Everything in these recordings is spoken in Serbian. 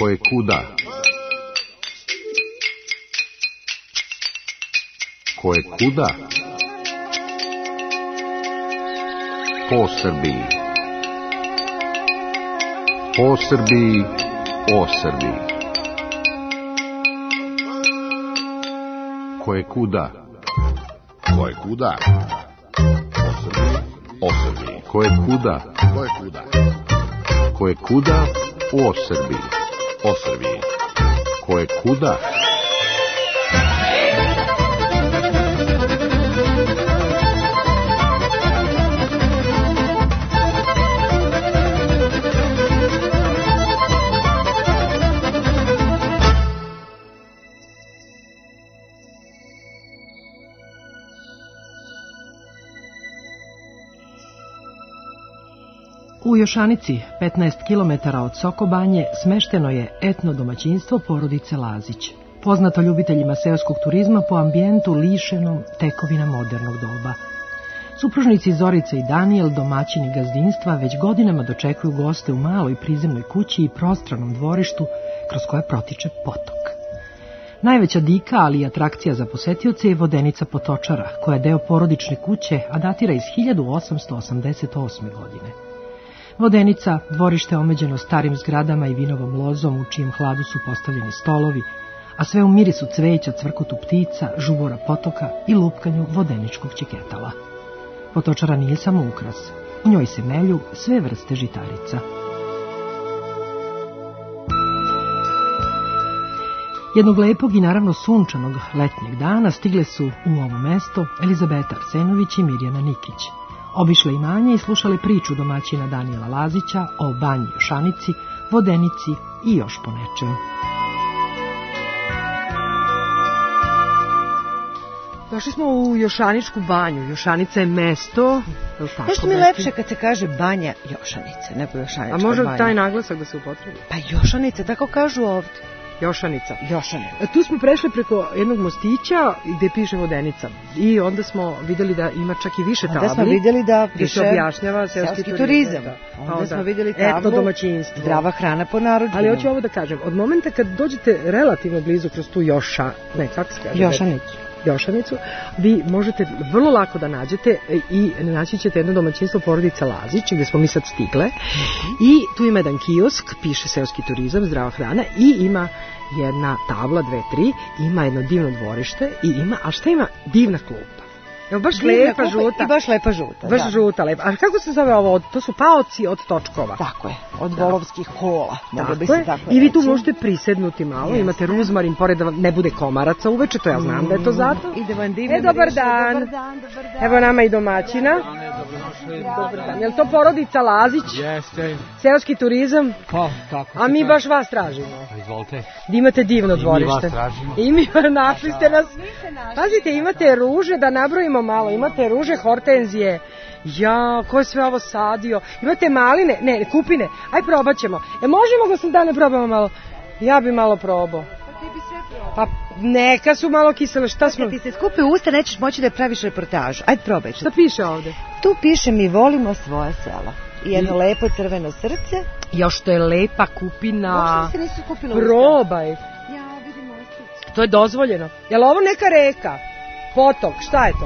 Koje kuda? Koje kuda? Po Srbiji. Po Srbiji, o Srbiji. Koje kuda? Koje kuda? O Srbiji, o Srbiji. Koje kuda? Koje kuda? Koje kuda, o Srbiji. O Srbiji. Koje kuda? U Jošanici, 15 km od Sokobanje, smešteno je etno domaćinstvo porodice Lazić, poznato ljubiteljima seoskog turizma po ambijentu lišenom tekovina modernog doba. Supružnici Zorica i Danijel, domaćini gazdinstva, već godinama dočekuju goste u maloj prizemnoj kući i prostranom dvorištu kroz koje protiče potok. Najveća dika, ali i atrakcija za posetioce je vodenica Potočara, koja je deo porodične kuće, a datira iz 1888. godine. Vodenica, dvorište omeđeno starim zgradama i vinovom lozom u čijem hladu su postavljeni stolovi, a sve u mirisu cveća, cvrkutu ptica, žubora potoka i lupkanju vodeničkog čiketala. Potočara nije samo ukras, u njoj se melju sve vrste žitarica. Jednog lepog i naravno sunčanog letnjeg dana stigle su u ovo mesto Elizabeta Arsenović i Mirjana Nikić. Obišle imanje i slušale priču domaćina Danijela Lazića o banji Jošanici, vodenici i još po nečemu. Došli smo u Jošaničku banju. Jošanica je mesto. Nešto mi je lepše kad se kaže banja Jošanice, nego Jošanička banja. A može taj naglasak da se upotrebi? Pa Jošanice, tako kažu ovde. Jošanica. Jošanica. Tu smo prešli preko jednog mostića gde piše vodenica. I onda smo vidjeli da ima čak i više tabli. Onda smo vidjeli da piše se objašnjava seoski turizam. Onda smo vidjeli tablu etno domaćinstvo. Zdrava hrana po narudžbinu. Ali hoću ovo da kažem. Od momenta kad dođete relativno blizu kroz tu Jošanicu, vi možete vrlo lako da nađete i naći ćete jedno domaćinstvo porodice Lazić, gde smo mi sad stigle. I tu ima jedan kiosk, piše seoski turizam, zdrava hrana, i ima jedna tabla, 2, 3, ima jedno divno dvorište i ima, a šta ima? Divna klupa. Evo, baš lepa žuta. I baš lepa žuta. Baš žuta, lepa. A kako se zove ovo? To su paoci od točkova. Tako je, od volovskih kola. Tako je. I vi tu možete prisednuti malo, imate ruzmarin, pored da ne bude komaraca uveče, to ja znam da je to zato. Dobar dan. Evo nama i domaćina. Dobar dan. Je li to porodica Lazić? Jeste. Seoski turizam? Pa, tako. A mi baš vas tražimo. Izvolite. Da imate divno dvorište. I mi vas tražimo. I mi našli ste nas. Pazite, imate ruže, da nabrojimo malo. Imate ruže, hortenzije. Ja, ko je sve ovo sadio? Imate maline, ne, kupine. Aj, probat ćemo. Možemo ga sam da ne probamo malo? Ja bi malo probao. Pa ti bi sve probao. Pa neka su malo kisele, šta smo? Kad ti se skupi usta, nećeš moći da praviš reportažu. Ajde, probaj. Šta piše ovde? Tu piše mi volimo svoje selo. I jedno lepo crveno srce. Još to je lepa kupina. Možda se nisu kupila usta. Probaj. Ja, vidimo usta. To je dozvoljeno. Je li ovo neka reka? Potok, šta je to?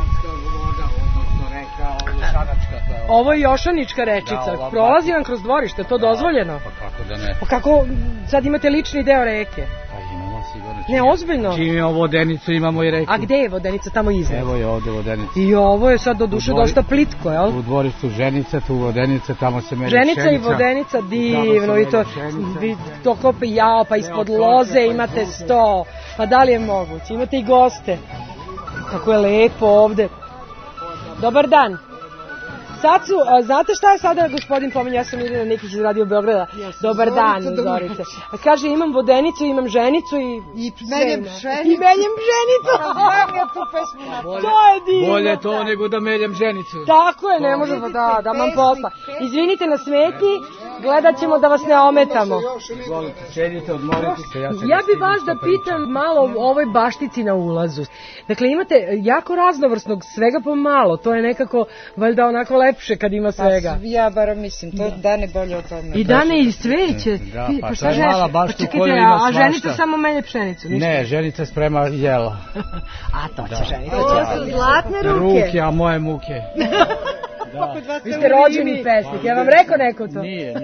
Ovo je Jošanička rečica. Prolazi vam kroz dvorište, to dozvoljeno? Pa kako da ne? Pa kako sad imate lični deo reke? Pa imamo sigurno. Ne, ozbiljno. Čim imamo vodenicu, imamo i reku. A gde je vodenica? Tamo iznad. Evo je ovde vodenica. I ovo je sad do duše dosta plitko, jel? U dvorištu ženica, tu vodenica, tamo se melje pšenica. Ženica i vodenica, divno. I to kope jao, pa ispod loze imate sto. Pa da li je moguće? Imate i goste. Kako je lepo ovde. Dobar dan. Sad su, znate šta je sada gospodin pominja, ja sam Mirjana Nikić iz Radio Beograda. Dobar dan, Zorice. Kaže, imam vodenicu, imam ženicu i meljem ženicu. I meljem ženicu. To je divno. Bolje to nego da meljem ženicu. Tako je, ne može da mam posla. Izvinite na smetnji, Gledat ćemo da vas ne ometamo. Izvolite, sedite, odmorite se. Ja bi vas da pitam malo o ovoj baštici na ulazu. Dakle, imate jako raznovrsnog, svega po malo. To je nekako, valjda, onako lepše kad ima svega. Ja bar mislim, to Dane bolje o tome. I Dane i sveće. Da, pa to je mala bašta u kojoj ima svašta. A ženica samo melje pšenicu? Ne, ženica sprema jela. A to će ženica. To su zlatne ruke. Ruke, a moje muke. Vi ste rođeni pesnik, ja vam rekao neko to? Nije.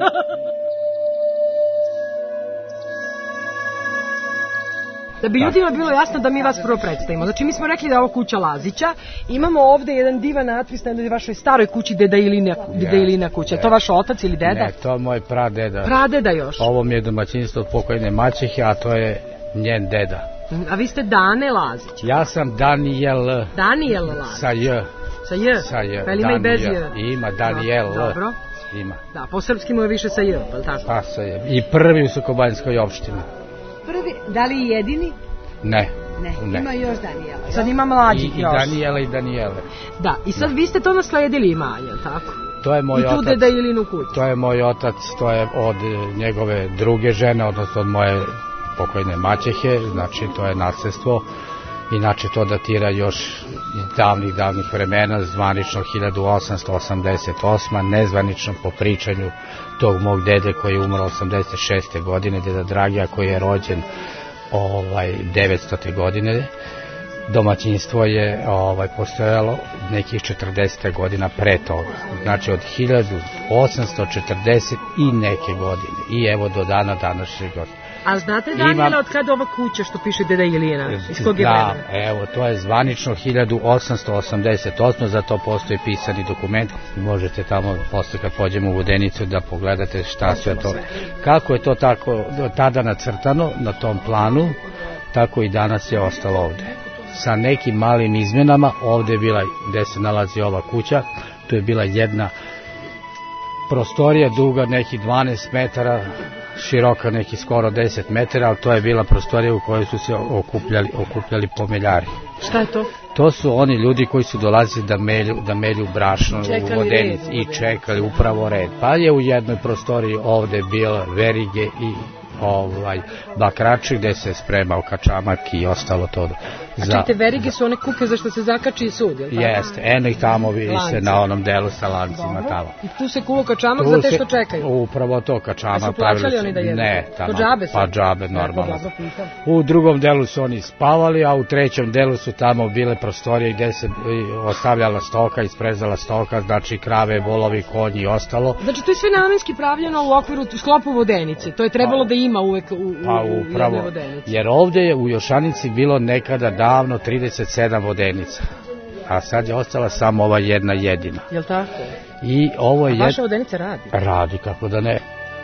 Da bi ljudima bilo jasno da mi vas prvo predstavimo. Znači, mi smo rekli da je ovo kuća Lazića. Imamo ovde jedan divan natpis na jednoj vašoj staroj kući, Deda Ilina kuća. Je to vaš otac ili deda? Ne, to je moj pradeda. Pradeda još? Ovo mi je domaćinstvo od pokojne maćehe, a to je njen deda. A vi ste Dane Lazić? Ja sam Danijel. Danijel Lazić? Sa J. Sa J? Sa J. Pa ima i bez J? Ima, Danijel. Dobro. Ima. Da, po srpski mu je više sa J, pa li tako? Pa sa J. I prvi u Sokobanjskoj opštini. Prvi, da li i jedini? Ne. Ne, ima još Danijela. Sad ima mlađih još. I Danijela i Danijele. Da, i sad vi ste to nasledili imanje, tako? To je moj otac. I tu Deda Ilinu kuću. To je moj otac, to je od njegove druge žene, odnosno od moje pokojne maćehe, znači to je nasledstvo. Inače to datira još iz davnih vremena, zvanično 1888. Nezvanično po pričanju tog mog dede koji je umro 86. godine, deda Dragija koji je rođen 900. godine. Domaćinstvo je postojalo nekih 40 godina pre toga. Znači od 1840 i neke godine. I evo do dana današnjeg. A znate, Danijela, od kada ova kuća što piše Deda Ilina? Iz kog je vremena? Da, evo, to je zvanično 1888, za to postoji pisani dokument. Možete tamo, posle kad pođemo u Vodenicu, da pogledate šta sve to. Kako je to tako tada nacrtano na tom planu, tako i danas je ostalo ovde. Sa nekim malim izmenama, ovde je bila, gde se nalazi ova kuća, tu je bila jedna prostorija duga nekih 12 metara, široka neki skoro 10 metara, ali to je bila prostorija u kojoj su se okupljali pomeljari. Šta je to? To su oni ljudi koji su dolazili da melju brašno u Vodenici i čekali upravo red. Pa je u jednoj prostoriji ovde bila verige i bakrači gde se spremao kačamak i ostalo to. A čekajte, verige su one kuke za što se zakači sud, je li tako? Jeste, eno ih tamo vidi se na onom delu sa lancima tamo. I tu se kuva kačamak za te što čekaju? Upravo to, kačamak. A su plaćali oni da jedu? Ne, tamo. Po džabe su? Pa džabe, normalno. U drugom delu su oni spavali, a u trećem delu su tamo bile prostorije gde se ostavljala stoka, isprezala stoka, znači krave, volovi, konji i ostalo. Znači to je sve namenski pravljeno u okviru sklopu Vodenice, to je trebalo da ima uvek u jednoj Vodenici. Jer ovde je u Jošanici bilo nekada davno 37 vodenica, a sad je ostala samo ova jedna jedina. Jel' tako? I ovo je... A vaša vodenica radi? Radi, kako da ne.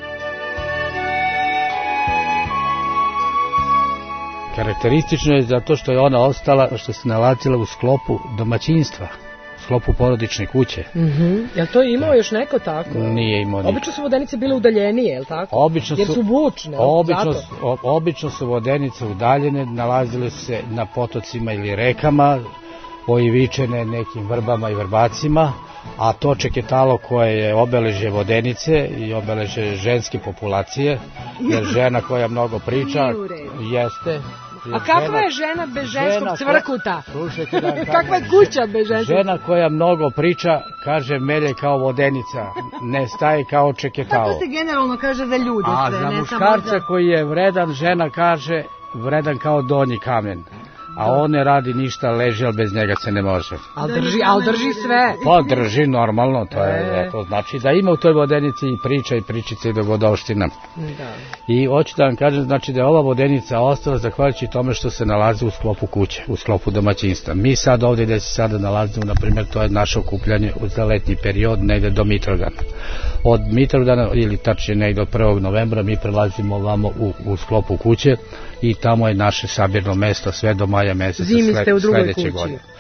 Karakteristično je zato što je ona ostala, što se nalazila u sklopu domaćinstva, u sklopu porodične kuće. Jel' to imao još neko tako? Nije imao niko. Obično su vodenice bile udaljenije, jel' tako? Jer su vučne, zato? Obično su vodenice udaljene, nalazile su se na potocima ili rekama, oivičene nekim vrbama i vrbacima, a to čeketalo koje je obeležje vodenice i obeležje ženske populacije, jer žena koja mnogo priča, jeste... A kakva je žena bez ženskog cvrkuta? Kakva je kuća bez ženskog? Žena koja mnogo priča, kaže, melje kao vodenica, ne staje kao čeketalo. Tako se generalno kaže za ljude sve. A za muškarca koji je vredan, žena kaže, vredan kao donji kamen. A on ne radi ništa, leži, ali bez njega se ne može. Ali drži sve. Pa drži normalno, to znači da ima u toj vodenici i priča i pričice i dogodovština. I hoću da vam kažem, znači da je ova vodenica ostala zahvaljujući tome što se nalazi u sklopu kuće, u sklopu domaćinstva. Mi sad ovdje gde se sada nalazimo, na primjer, to je naše okupljanje za letnji period, negde do Mitrovdana. Od Mitrovdana, ili tačnije negde od 1. novembra, mi prelazimo ovamo u sklopu kuće i tamo je naše sabirno mesto sve do maja meseca sledeće godine.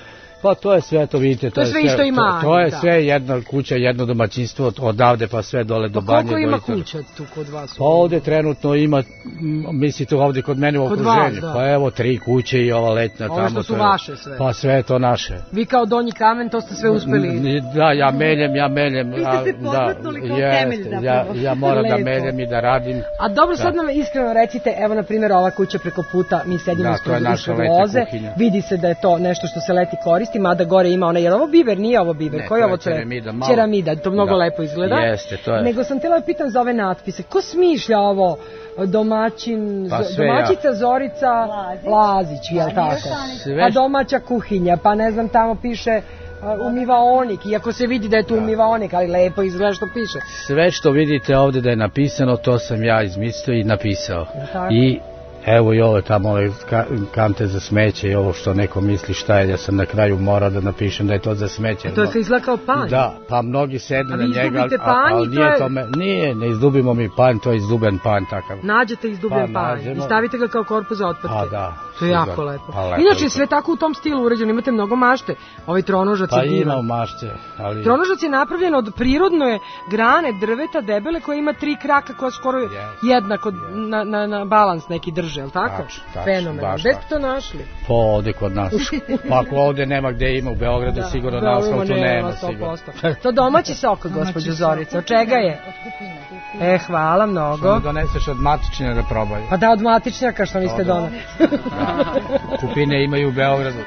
Pa to je sve, to vidite, To je sve isto imanje, to je da. sve jedna kuća, jedno domaćinstvo odavde pa sve dole do Pa Banje. koliko ima do kuća tu kod vas? Pa ovde trenutno ima, mislite ovde kod mene u Kod okruženju, vas, da. pa evo 3 kuće i ova letna Ovo tamo. što su to je- vaše sve. Pa sve je to naše. Vi kao Donji kamen, to ste sve uspeli. Da, ja meljem. Vi ste se podmetnuli kao temelj zapravo. Ja moram da Lepo. meljem i da radim. A dobro, sad nam iskreno recite, evo na primjer ova kuća preko puta, mi sedimo Da, to je naša ispred letnja loze, kuhinja. vidi se da je to nešto što se leti koristi, mada gore ima ona, jer ovo biber, nije ovo biber, Ne, koji je to je ovo cvet? ceramida, malo. Ceramida, to mnogo Da. lepo izgleda. Jeste, to je. Nego sam htjela da pitam za ove natpise, ko smišlja ovo? Pa sve Domaćica Zorica Lazić, jel tako? Sve Pa domaća kuhinja, pa ne znam, tamo piše umivaonik, iako se vidi da je tu umivaonik, ali lepo izgleda što piše. Sve što vidite ovde da je napisano, to sam ja izmislio i napisao. Tako. I evo i ovo tamo ove kante za smeće i ovo što neko misli šta je, ja sam na kraju morao da napišem da je to za smeće. To je sve izgleda kao panj. Da, pa mnogi sednu A na vi njega, izdubite panj ali i to nije je- to nije, ne izdubimo mi panj, to je izduben panj takav. Nađete izdubljen Pa, panj nađemo. i stavite ga kao korpus za otpatke. A da. To je jako sigurno. lepo. Pa, lepo Inače, je sve to. tako u tom stilu uređeno, imate mnogo mašte. Ovaj tronožac Pa je divan. ima mašće, ali... Tronožac je napravljen od prirodne grane drveta debele koja ima 3 kraka koja skoro jednako na balans neki drže, je li tako? Tačno, Fenomenalno. baš Gde tako. ste to našli? Po ovde kod nas. Pa ako ovde nema gde ima u Beogradu, sigurno na asfaltu nema. 100%. Sigurno. To domaći sok, gospođo Zorica. Od čega je? Hvala mnogo. Što mi doneseš od matične da probaju. Pa da, od matičnjaka što niste donali. Kupine imaju u Beogradu.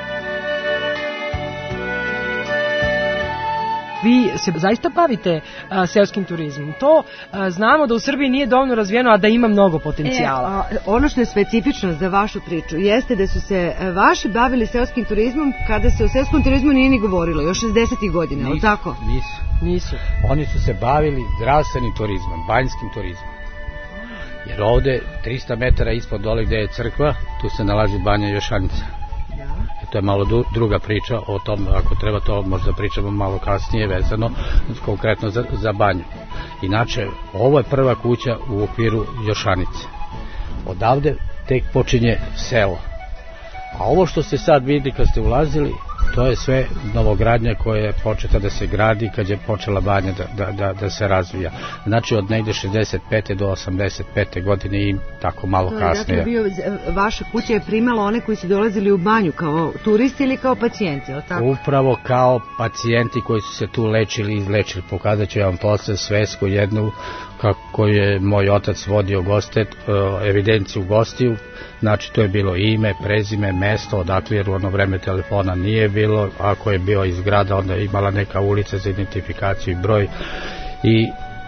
Vi se zaista bavite seoskim turizmom. To znamo da u Srbiji nije dovoljno razvijeno, a da ima mnogo potencijala. Ono što je specifično za vašu priču jeste da su se vaši bavili seoskim turizmom kada se o seoskom turizmu nije ni govorilo, još 60. godina, ali tako? Nisu. Oni su se bavili zdravstvenim turizmom, banjskim turizmom. Jer ovde, 300 metara ispod dole gde je crkva, tu se nalazi banja Jošanica. To je malo druga priča o tom, ako treba to možda pričamo malo kasnije vezano, konkretno za banju. Inače, ovo je prva kuća u okviru Jošanice. Odavde tek počinje selo. A ovo što ste sad vidjeli kad ste ulazili, to je sve novogradnja koja je početa da se gradi kad je počela banja da se razvija. Znači od negde 65. do 85. godine i tako malo kasnije. Dakle, vaša kuća je primala one koji su dolazili u banju kao turisti ili kao pacijenti, ali tako? Upravo kao pacijenti koji su se tu lečili i izlečili. Pokazat ću vam posle svesku jednu kako je moj otac vodio evidenciju gostiju. Znači to je bilo ime, prezime, mesto, odakle, jer u ono vreme telefona nije bilo, ako je bio iz grada onda je imala neka ulica za identifikaciju i broj. I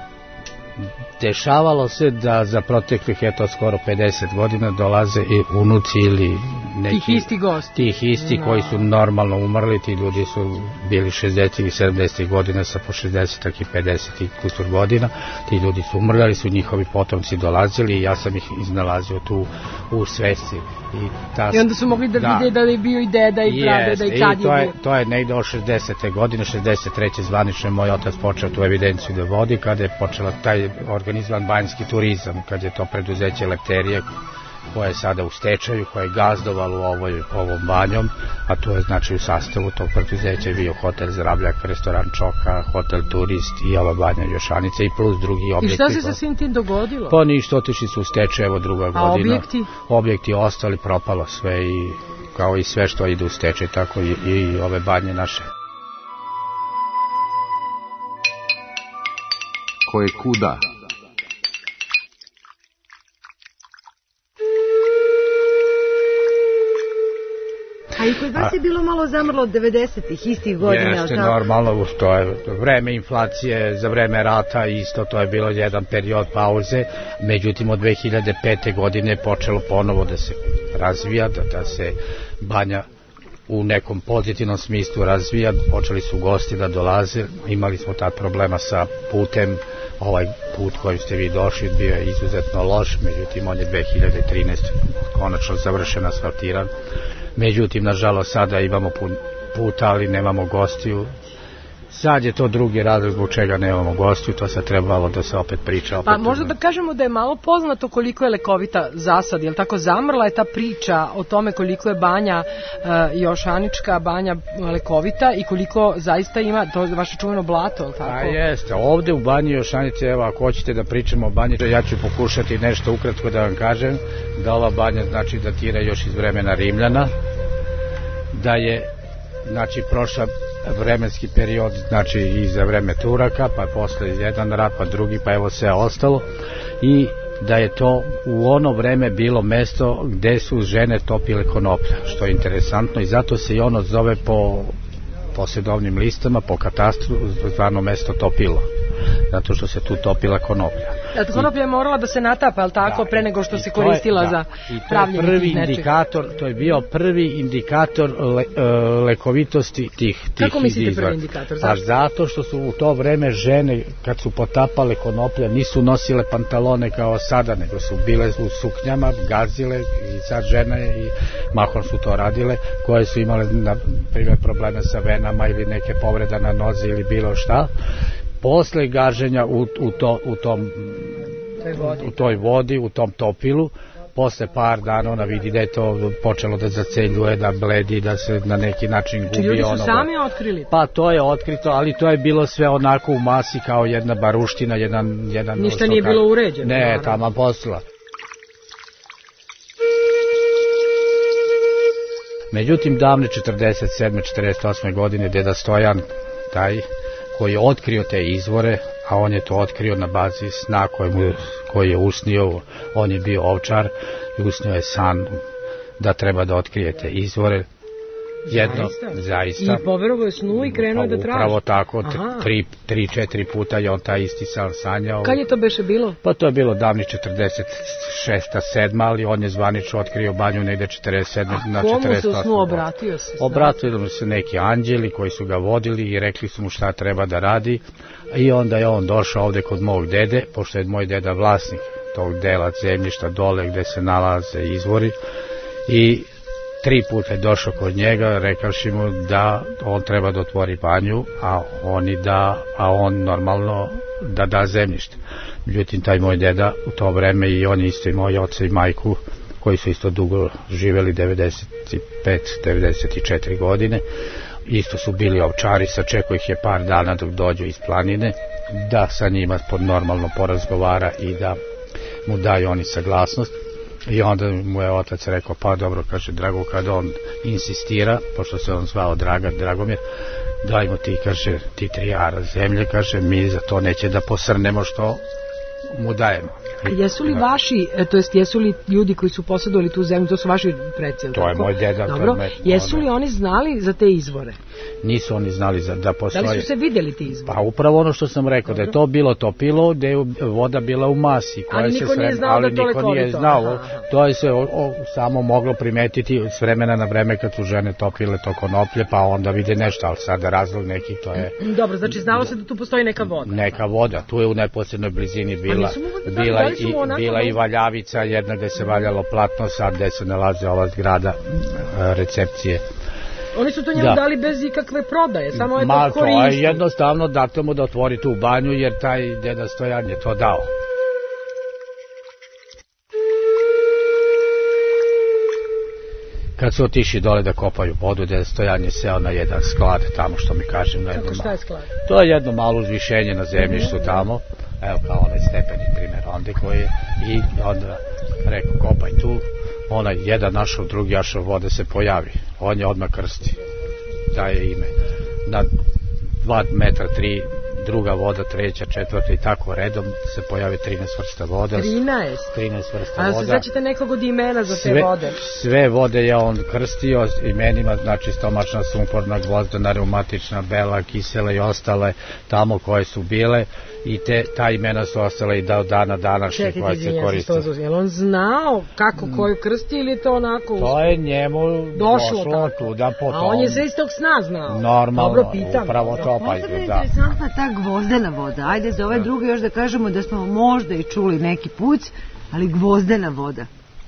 dešavalo se da za proteklih skoro 50 godina dolaze i unuci ili neki tih isti koji su normalno umrli. Ti ljudi su bili 60. i 70. godina sa po 60. i 50. kusur godina. Ti ljudi su umrli, ali su njihovi potomci dolazili i ja sam ih iznalazio tu u svesci. I onda su mogli da vide da je bio i deda i pradeda i kad je bio. To je negde od 60. godine, 63. zvanično je moj otac počeo tu evidenciju da vodi, kada je počela taj organizovan banjski turizam, kad je to preduzeće Lepterije koje je sada u stečaju, koje je gazdovalo ovom banjom, a to je znači u sastavu tog preduzeća je bio hotel Zdravljak, restoran Čoka, hotel Turist i ova banja Jošanice i plus drugi objekti. I šta se sa svim tim dogodilo? Pa ništa, otišli su u stečaj, evo druga godina. A objekti? Objekti ostali, propalo sve i kao i sve što ide u stečaj, tako i ove banje naše. Ko je kuda? A i kod vas je bilo malo zamrlo od 90-ih, istih godina. Jeste, normalno, to je vreme inflacije, za vreme rata isto, to je bilo jedan period pauze, međutim od 2005. godine je počelo ponovo da se razvija, da se banja u nekom pozitivnom smislu razvija, počeli su gosti da dolaze, imali smo tad problema sa putem, ovaj put kojim ste vi došli bio je izuzetno loš, međutim on je 2013. konačno završen, asfaltiran. Međutim, nažalost, sada imamo puta, ali nemamo gostiju Sad je to drugi razlog zbog čega nemamo gostiju, to se trebalo da se opet priča. Opet Pa možda da kažemo da je malo poznato koliko je lekovita zasad, jel tako zamrla je ta priča o tome koliko je banja Jošanička, banja lekovita i koliko zaista ima, to je vaše čuveno blato, jel tako? A jeste, ovde u banji Jošanice, evo ako hoćete da pričamo o banji, ja ću pokušati nešto ukratko da vam kažem, da ova banja znači datira još iz vremena Rimljana, da je znači prošla vremenski period, znači i za vreme Turaka, pa posle jedan rat, pa drugi, pa evo sve ostalo, i da je to u ono vreme bilo mesto gde su žene topile konoplja, što je interesantno i zato se i ono zove po posjedovnim listama, po katastru, zvano mesto Topilo, zato što se tu topila konoplja. Da, konoplja je morala da se natapa, ali tako, pre nego što se koristila za pravljenje tih nečega. To je bio prvi indikator lekovitosti tih izvora. Kako mislite prvi indikator? Zašto? Zato što su u to vreme žene, kad su potapale konoplja, nisu nosile pantalone kao sada, nego su bile u suknjama, gazile, i sad žene, i mahom su to radile, koje su imale, na primjer, probleme sa venama ili neke povreda na nozi ili bilo šta. Posle gaženja u toj vodi, u tom topilu, posle par dana ona vidi da je to počelo da zaceljuje, da bledi, da se na neki način gubi. Či ljudi su sami otkrili? Pa to je otkrito, ali to je bilo sve onako u masi kao jedna baruština, jedan ništa nije bilo uređeno. Ne, tamo posla. Međutim, davne 47. 48. godine deda Stojan, taj koji je otkrio te izvore, a on je to otkrio na bazi sna koji je usnio, on je bio ovčar i usnio je san da treba da otkrije te izvore. Zaista. I poverovao je snu i krenuo da traži. Upravo tako, 3-4 puta je on taj isti san sanjao. Kad je to beše bilo? Pa to je bilo davni 46-7, ali on je zvanično otkrio banju negde 47 na 48. A komu se u snu obratio se? Obratili mu se neki anđeli koji su ga vodili i rekli su mu šta treba da radi, i onda je on došao ovde kod mog dede, pošto je moj deda vlasnik tog dela zemljišta dole gde se nalaze izvori, i 3 puta je došao kod njega, rekavši mu da on treba da otvori banju, a on normalno da da zemljište. Međutim, taj moj deda u to vreme, i on je isto i moj oca i majku, koji su isto dugo živeli, 95-94 godine, isto su bili ovčari, sačekao ih je par dana dok dođu iz planine, da sa njima normalno porazgovara i da mu daju oni saglasnost. I onda mu je otac rekao, pa dobro, kaže, Drago, kada on insistira, pošto se on zvao Dragomir, dajmo ti, kaže, ti 3 ara zemlje, kaže, mi za to neće da posrnemo što mu dajemo. Jesu li vaši, to jest jesu li ljudi koji su posjedovali tu zemlju, to su vaši preci? To je moj deda. Dobro, jesu li oni znali za te izvore? Nisu oni znali da postoje. Da li su se vidjeli ti izvore? Pa upravo ono što sam rekao, da je to bilo topilo, gde je voda bila u masi. Ali niko nije znao da to lekovito. Ali niko nije znao, to je se samo moglo primetiti s vremena na vreme kad su žene topile to konoplje, pa onda vide nešto, ali sada razlog neki to je... Dobro, znači znalo se da tu postoji neka voda. Neka voda, tu je u neposrednoj blizini bila i valjavica, jedna gde se valjalo platno, sad gde se nalaze ova zgrada recepcije. Oni su to njemu dali bez ikakve prodaje, samo je to koristio. Jednostavno date mu da otvori tu banju, jer taj deda Stojan je to dao. Kad su otišli dole da kopaju vodu, deda Stojan je seo na jedan sklad tamo, što mi kažem. Kako, šta je sklad? To je jedno malo uzvišenje na zemljištu tamo, evo kao onaj stepeni primjer onda koji je, i onda rekao, kopaj tu, onaj jedan našao, drugi našao, vode se pojavi, on je odmah krsti, daje ime, na 2 metra, 3, druga voda, 3, 4 i tako redom se pojavi 13 vrsta voda. 13 vrsta voda. A se značite nekog od imena za te vode? Sve vode je on krstio imenima, znači stomačna, sumporna, gvozdena, reumatična, bela, kisela i ostale tamo koje su bile, i ta imena su ostale i do dana današnje koje se koriste. Je li on znao kako koju krsti ili to onako... To je njemu došlo tuda potom. A on je sve iz tog sna znao. Normalno, upravo to pa je interesantna ta gvozdena voda. Ajde za ove druge još da kažemo da smo možda i čuli neki puc, ali gvozdena voda.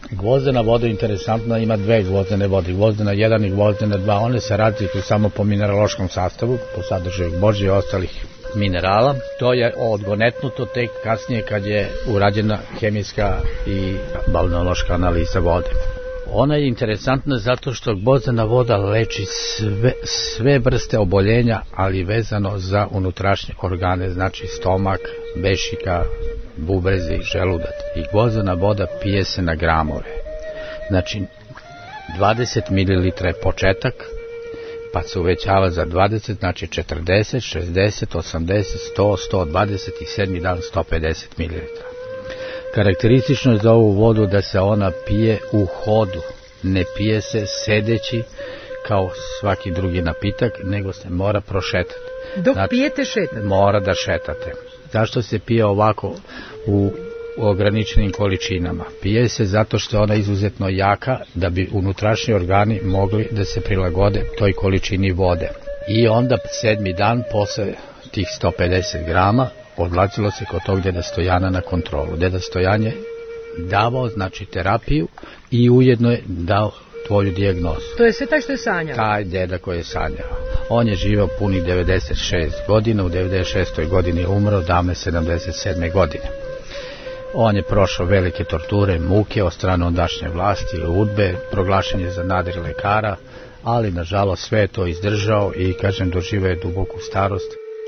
Gvozdena voda interesantna, ima dve gvozdene vode, gvozdena 1 i gvozdena 2, one se razlikuju samo po mineraloškom sastavu, po sadržaju Božje i ostalih minerala. To je odgonetnuto tek kasnije kad je urađena hemijska i balneološka analiza vode. Ona je interesantna zato što gvozdena voda leči sve vrste oboljenja, ali vezano za unutrašnje organe, znači stomak, bešika, bubrezi, želudac. I gvozdena voda pije se na gramove. Znači 20 ml je početak, pa se uvećava za 20, znači 40, 60, 80, 100, 120 i 7. dan 150 ml. Karakteristično je za ovu vodu da se ona pije u hodu, ne pije se sedeći kao svaki drugi napitak, nego se mora prošetati. Dok pijete šetate? Mora da šetate. Zašto se pije ovako u ograničenim količinama? Pije se zato što je ona izuzetno jaka da bi unutrašnji organi mogli da se prilagode toj količini vode. I onda 7. dan posle tih 150 grama odlazilo se kod tog deda Stojana na kontrolu. Deda Stojan je davao, znači, terapiju i ujedno je dao tvoju dijagnozu. To je sve taj što je sanjao? Taj deda koji je sanjao. On je živao punih 96 godina, u 96. godini je umro, davne 77. godine. On je prošao velike torture, muke od strane ondašnje vlasti, udbe, proglašen je za nadir lekara, ali nažalost sve je to izdržao i, kažem, doživao je duboku starost.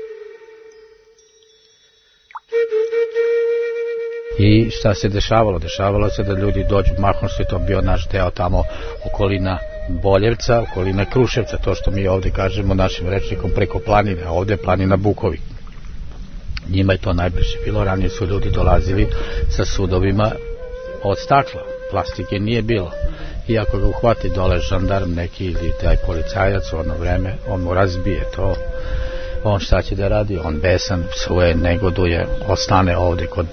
I šta se dešavalo? Dešavalo se da ljudi dođu, mahom što je to bio naš deo tamo okolina Boljevca, okolina Kruševca, to što mi ovde kažemo našim rečnikom preko planine, a ovde je planina Bukovi. Njima je to najbliže bilo, ranije su ljudi dolazili sa sudovima od stakla, plastike nije bilo. I ako ga uhvati dole žandarm neki ili taj policajac u ono vreme, on mu razbije to. On šta će da radi? On besan, psuje, negoduje, ostane ovde kod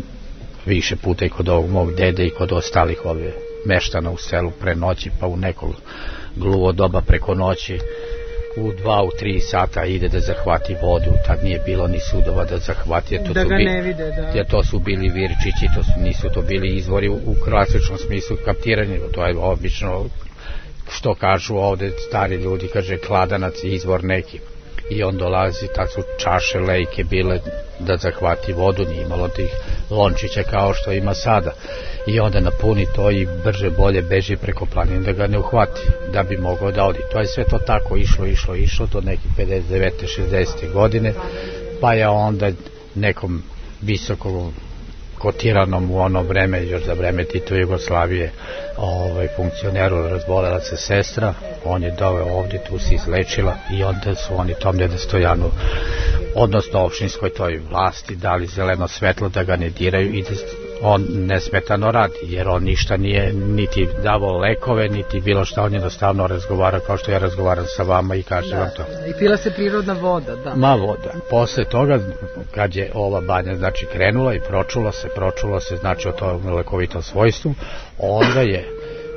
više puta i kod ovog mog dede i kod ostalih ove meštana u selu pre noći, pa u nekog gluvo doba preko noći u 2, u 3 sata ide da zahvati vodu. Tad nije bilo ni sudova da zahvati, da ga ne vide, da. Jer to su bili virčići, nisu to bili izvori u klasičnom smislu kaptiranja. To je obično, što kažu ovde stari ljudi, kaže kladanac, izvor neki. I on dolazi, tad su čaše, lejke bile da zahvati vodu, nije imalo tih lončića kao što ima sada. I onda napuni to i brže bolje beži preko planine da ga ne uhvati, da bi mogao da odi. To je sve to tako išlo do nekih 59. 60. godine, pa je onda nekom visokom kotiranom u ono vreme, još za vreme Titove Jugoslavije, funkcioneru razbolela se sestra, on je doveo ovdje, tu se izlečila i onda su oni tom deda Stojanu, odnosno opštinskoj toj vlasti, dali zeleno svetlo da ga ne diraju i da on nesmetano radi, jer on ništa nije niti davao lekove, niti bilo šta, on jednostavno razgovara kao što ja razgovaram sa vama i kažem vam to. I pila se prirodna voda, da. Ma voda. Posle toga, kad je ova banja, znači, krenula i pročulo se, znači, o tom lekovitom svojstvu, onda je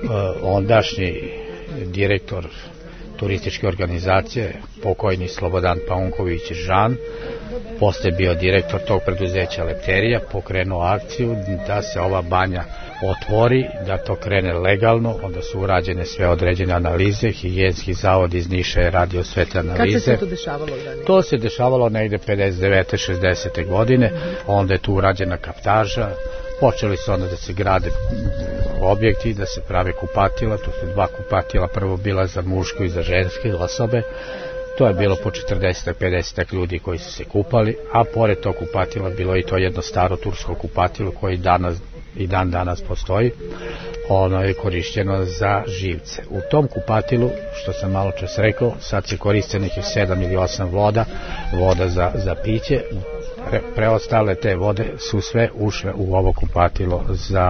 ondašnji direktor turističke organizacije, pokojni Slobodan Paunković Žan, posle bio direktor tog preduzeća Lepterija, pokrenuo akciju da se ova banja otvori, da to krene legalno, onda su urađene sve određene analize, higijenski zavod iz Niša je radio sve te analize. Kad se to dešavalo? To se dešavalo negde 59. 60. godine, onda je tu urađena kaptaža, počeli su onda da se grade objekti, da se prave kupatila, tu su 2 kupatila, prvo bila za muško i za ženske osobe, to je bilo po 40-50 ljudi koji su se kupali, a pored tog kupatila bilo i to jedno staro tursko kupatilo koji dan danas postoji, ono je korišćeno za živce. U tom kupatilu, što sam malo čas rekao, sad se koriste nekih 7 ili 8 voda za piće, preostale te vode su sve ušle u ovo kupatilo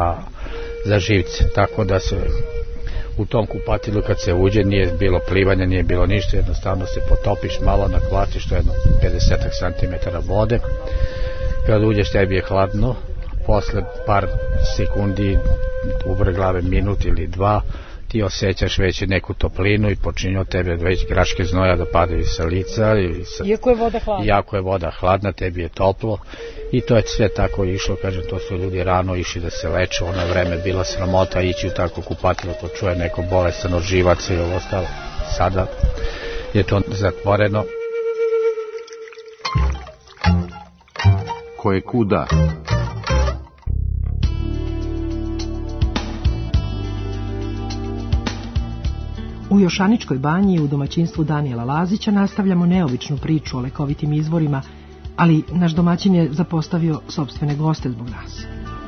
za živce, tako da se u tom kupatilu kad se uđe nije bilo plivanja, nije bilo ništa, jednostavno se potopiš malo na kvaci, što je jedno 50 cm vode. Kad uđeš tebi je hladno, posle par sekundi, uvrh glave minut ili 2, ti osjećaš već neku toplinu i počinje od tebe već graške znoja da padaju sa lica. Iako je voda hladna. Iako je voda hladna, tebi je toplo i to je sve tako išlo, kažem, to su ljudi rano išli da se leče, ono vreme bila sramota ići u tako kupatilo, to čuje neko bolestan od živaca i ovo ostalo. Sada je to zatvoreno. Koje kuda. U Jošaničkoj banji u domaćinstvu Danijela Lazića nastavljamo neobičnu priču o lekovitim izvorima, ali naš domaćin je zapostavio sopstvene goste zbog nas.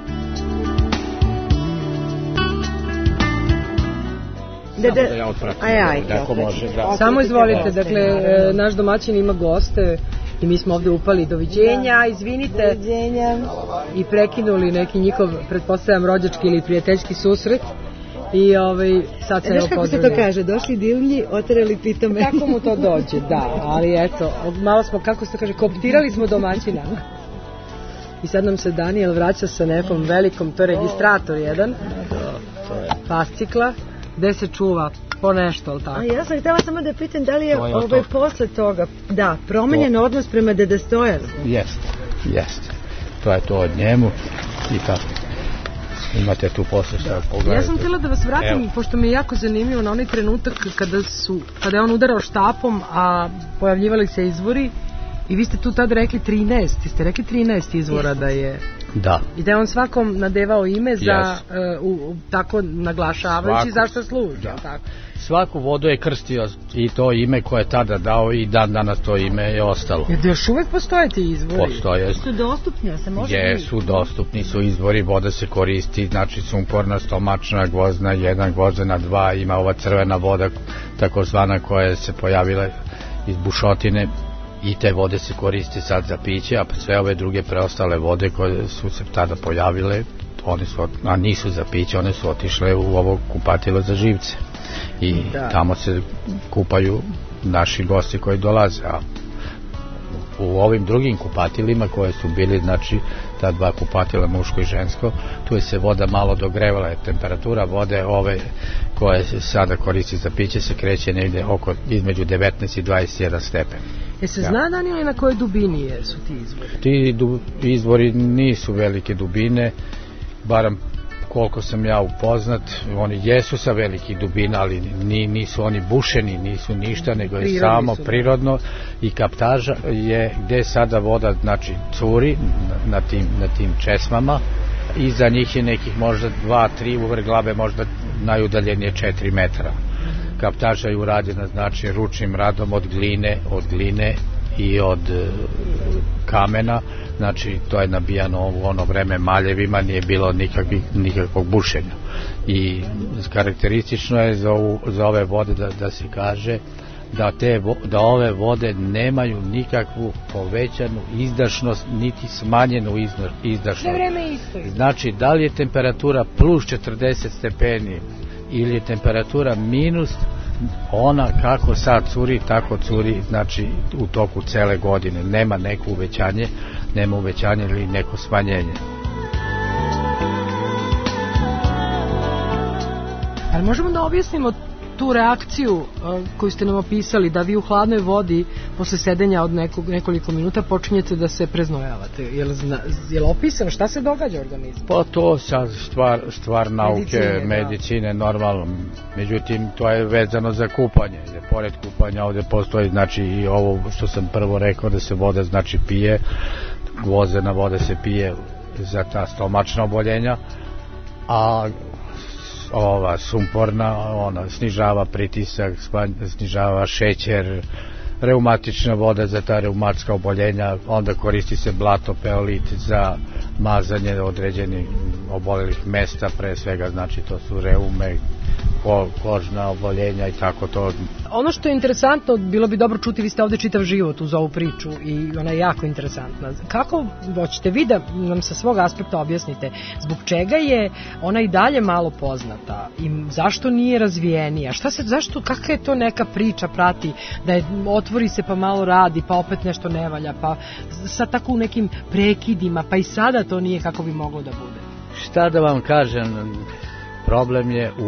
Samo izvolite, dakle, naš domaćin ima goste i mi smo ovde upali. Doviđenja, izvinite. Doviđenja. I prekinuli neki njihov, pretpostavljam, rođački ili prijateljski susret. I sad se evo kako se to kaže, došli divlji, oterali pitome. Kako mu to dođe, da, ali eto, malo smo, kako se to kaže, koptirali smo domaćina. I sad nam se Danijel vraća sa nekom velikom, to je registrator jedan, fascikla, gde se čuva po nešto, ali tako. A ja sam htjela samo da pitam da li je posle toga, da, promenjen odnos prema Deda Stojanu. Jeste. To je to od njemu i tako. Imate tu posle šta pogledajte. Ja sam htjela da vas vratim, pošto mi je jako zanimljivo na onaj trenutak kada je on udarao štapom, a pojavljivali se izvori i vi ste tu tada rekli 13, ste rekli 13 izvora da je... Da. I da je on svakom nadevao ime za, tako naglašavajući zašto služi. Tako. Svaku vodu je krstio i to ime koje je tada dao i dan danas to ime je ostalo. Jer da još uvek postoje ti izvori? Postoje. Su dostupni, se može Jesu, dostupni su izvori, voda se koristi, znači sumporna, stomačna, gvozdena 1, gvozdena 2, ima ova crvena voda, takozvana koja se pojavila iz bušotine. I te vode se koriste sad za piće, a sve ove druge preostale vode koje su se tada pojavile, a nisu za piće, one su otišle u ovo kupatilo za živce. I tamo se kupaju naši gosti koji dolaze. A u ovim drugim kupatilima koje su bili, znači ta dva kupatila, muško i žensko, tu je se voda malo dogrevala, temperatura vode ove koje se sada koristi za piće se kreće negde oko između 19 i 21 stepen. Se zna, Danijel, na kojoj dubini su ti izvori? Ti izvori nisu velike dubine, barem koliko sam ja upoznat, oni jesu sa velikih dubina, ali nisu oni bušeni, nisu ništa, nego je samo prirodno i kaptaža je gde sada voda, znači, curi na tim česmama, iza njih je nekih možda 2-3 uvrh glave, možda najudaljenije 4 metra. Kaptaža je urađena, znači, ručnim radom od gline i od kamena, znači to je nabijano u ono vreme maljevima, nije bilo nikakvog bušenja. I karakteristično je za ove vode da se kaže da ove vode nemaju nikakvu povećanu izdašnost niti smanjenu izdašnost. Sve vreme isto. Znači, da li je temperatura plus 40 stepeni ili je temperatura minus, ona kako sad curi, tako curi, znači u toku cele godine. Nema neko uvećanje ili neko smanjenje. Ali možemo da objasnimo tu reakciju koju ste nam opisali, da vi u hladnoj vodi posle sedenja od nekoliko minuta počinjete da se preznojavate. Je li opisano šta se događa organizmu? Pa to sad stvar nauke, medicine, normalno. Međutim, to je vezano za kupanje. Jer pored kupanja ovde postoji, znači, i ovo što sam prvo rekao, da se voda, znači, pije, gvozdena voda se pije za ta stomačna oboljenja, a ova sumporna, ona snižava pritisak, snižava šećer, reumatična voda za ta reumatska oboljenja, onda koristi se blato, peolit za mazanje određenih obolelih mesta, pre svega, znači to su reume, kožna oboljenja i tako to. Ono što je interesantno, bilo bi dobro čuti, vi ste ovde čitav život uz ovu priču i ona je jako interesantna. Kako hoćete vi da nam sa svog aspekta objasnite zbog čega je ona i dalje malo poznata i zašto nije razvijenija? Kakva je to neka priča prati da je otvori se pa malo radi, pa opet nešto ne valja, pa sa tako u nekim prekidima, pa i sada to nije kako bi moglo da bude? Šta da vam kažem, problem je u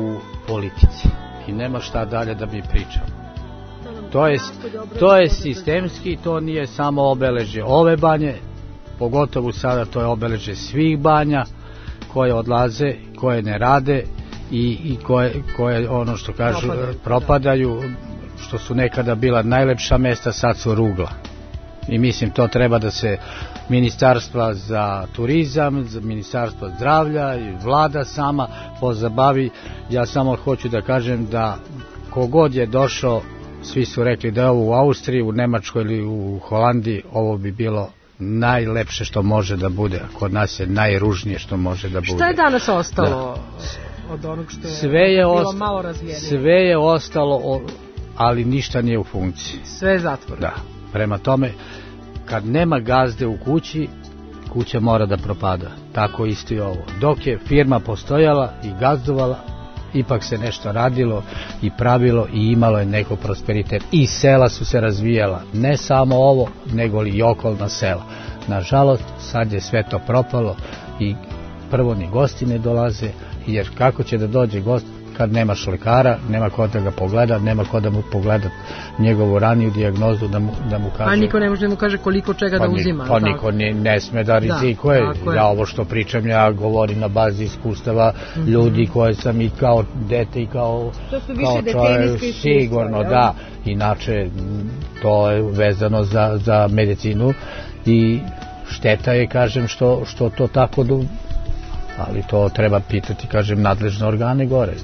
politici. I nema šta dalje da mi pričamo. To je sistemski, to nije samo obeležje ove banje, pogotovo sada to je obeležje svih banja koje odlaze, koje ne rade i koje ono što kažu propadaju, što su nekada bila najlepša mesta, sad su rugla. I mislim to treba da se Ministarstva za turizam, Ministarstvo zdravlja i vlada sama pozabavi. Ja samo hoću da kažem da kogod je došao, svi su rekli da je ovo u Austriji, u Nemačkoj ili u Holandiji, ovo bi bilo najlepše što može da bude. Kod nas je najružnije što može da bude. Šta je danas ostalo od onog što je bilo malo razvijenije? Sve je ostalo, ali ništa nije u funkciji. Sve je zatvoreno. Da. Prema tome, kad nema gazde u kući, kuća mora da propada. Tako isto i ovo. Dok je firma postojala i gazdovala, ipak se nešto radilo i pravilo i imalo je neko prosperitet. I sela su se razvijala. Ne samo ovo, nego li i okolna sela. Nažalost, sad je sve to propalo i prvo ni gosti ne dolaze, jer kako će da dođe gost kad nemaš lekara, nema ko da ga pogleda, nema ko da mu pogleda njegovu raniju dijagnozu, da mu kaže... A niko ne može da mu kaže koliko čega da uzima. Pa niko ne sme da rizikuje. Ja ovo što pričam, ja govorim na bazi iskustava ljudi koje sam i kao dete i kao čovjek, sigurno da. Inače, to je vezano za medicinu i šteta je, kažem, što to tako... Ali to treba pitati, kažem, nadležne organe gore.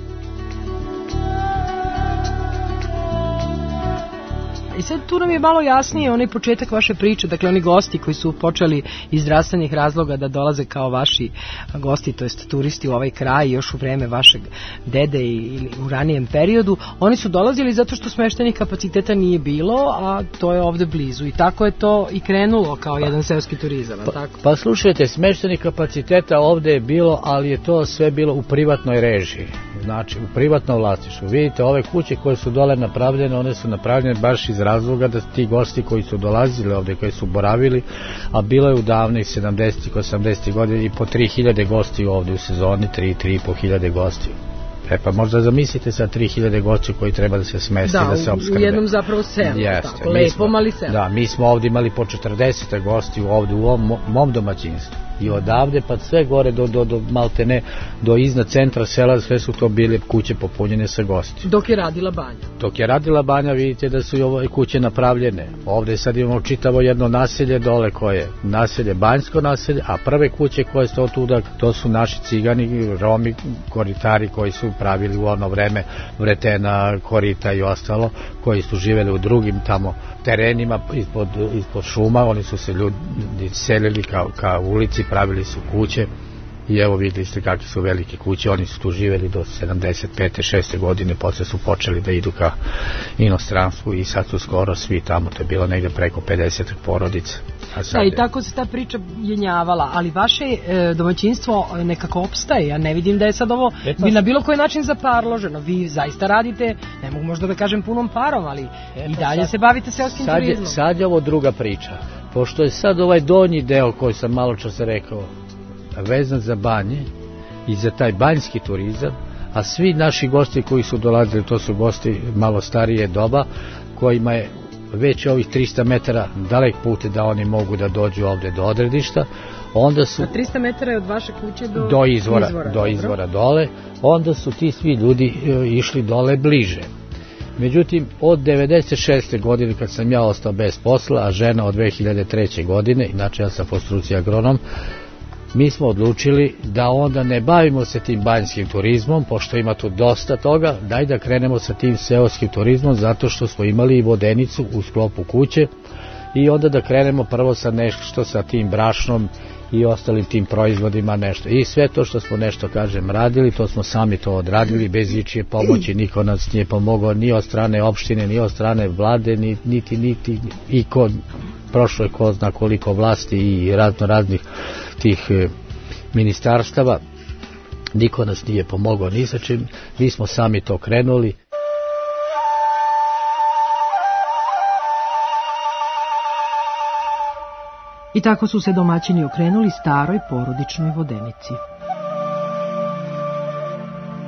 I sad tu nam je malo jasnije onaj početak vaše priče, dakle oni gosti koji su počeli iz zdravstvenih razloga da dolaze kao vaši gosti, to jest turisti u ovaj kraj još u vreme vašeg dede ili u ranijem periodu, oni su dolazili zato što smeštajnih kapaciteta nije bilo, a to je ovde blizu i tako je to i krenulo kao jedan seoski turizam, tako? Pa slušajte, smeštajnih kapaciteta ovde je bilo, ali je to sve bilo u privatnoj režiji, znači u privatnom vlasništvu. Vidite, ove kuće koje su dole napravljene, one su napravljene baš iz razloga da ti gosti koji su dolazili ovde, koji su boravili, a bilo je u davnih 70-ih, 80-ih godina i po 3000 gosti ovde u sezoni, 3.500 gosti. Pa možda zamislite sa 3000 gostiju koji treba da se smesti, da se opskrbe. U jednom zapravo selu, tako, lepom ali selu. Da, mi smo ovde imali po 40 gostiju ovde u mom domaćinstvu. I odavde pa sve gore do maltene, do iznad centra sela, sve su to bile kuće popunjene sa gosti. Dok je radila banja. Dok je radila banja, vidite da su i ove kuće napravljene. Ovde sad imamo čitavo jedno naselje dole koje je naselje, banjsko naselje, a prve kuće koje su otuda, to su naši cigani, Romi, koritari koji su pravili u ono vreme vretena, korita i ostalo, koji su živeli u drugim tamo terenima ispod šuma. Oni su se ljudi selili ka ulici, pravili su kuće i evo videli ste kakve su velike kuće. Oni su tu živeli do 75. 6. godine, posle su počeli da idu ka inostranstvu i sad su skoro svi tamo, to je bilo negde preko 50 porodica. I tako se ta priča jenjavala, ali vaše domaćinstvo nekako opstaje. Ja ne vidim da je sad ovo na bilo koji način zaparloženo. Vi zaista radite, ne mogu možda da kažem punom parom, ali i dalje se bavite seoskim turizmom. Sad je ovo druga priča. Pošto je sad ovaj donji deo koji sam malo čas rekao vezan za banje i za taj banjski turizam, a svi naši gosti koji su dolazili, to su gosti malo starije doba, kojima je već ovih 300 metara dalek put da oni mogu da dođu ovde do odredišta. Onda su, a 300 metara je od vaše kuće do izvora dole, onda su ti svi ljudi išli dole bliže. Međutim, od 96. godine kad sam ja ostao bez posla, a žena od 2003. godine, inače ja sam po struci agronom, mi smo odlučili da onda ne bavimo se tim banjskim turizmom, pošto ima tu dosta toga, daj da krenemo sa tim seoskim turizmom, zato što smo imali i vodenicu u sklopu kuće i onda da krenemo prvo sa nešto sa tim brašnom i ostalim tim proizvodima nešto. I sve to što smo nešto, kažem, radili, to smo sami to odradili, bez ičije pomoći, niko nas nije pomogao, ni od strane opštine, ni od strane vlade, niti i prošlo je ko zna koliko vlasti i raznih tih ministarstava, niko nas nije pomogao ni sa čim, mi smo sami to krenuli. I tako su se domaćini okrenuli staroj porodičnoj vodenici.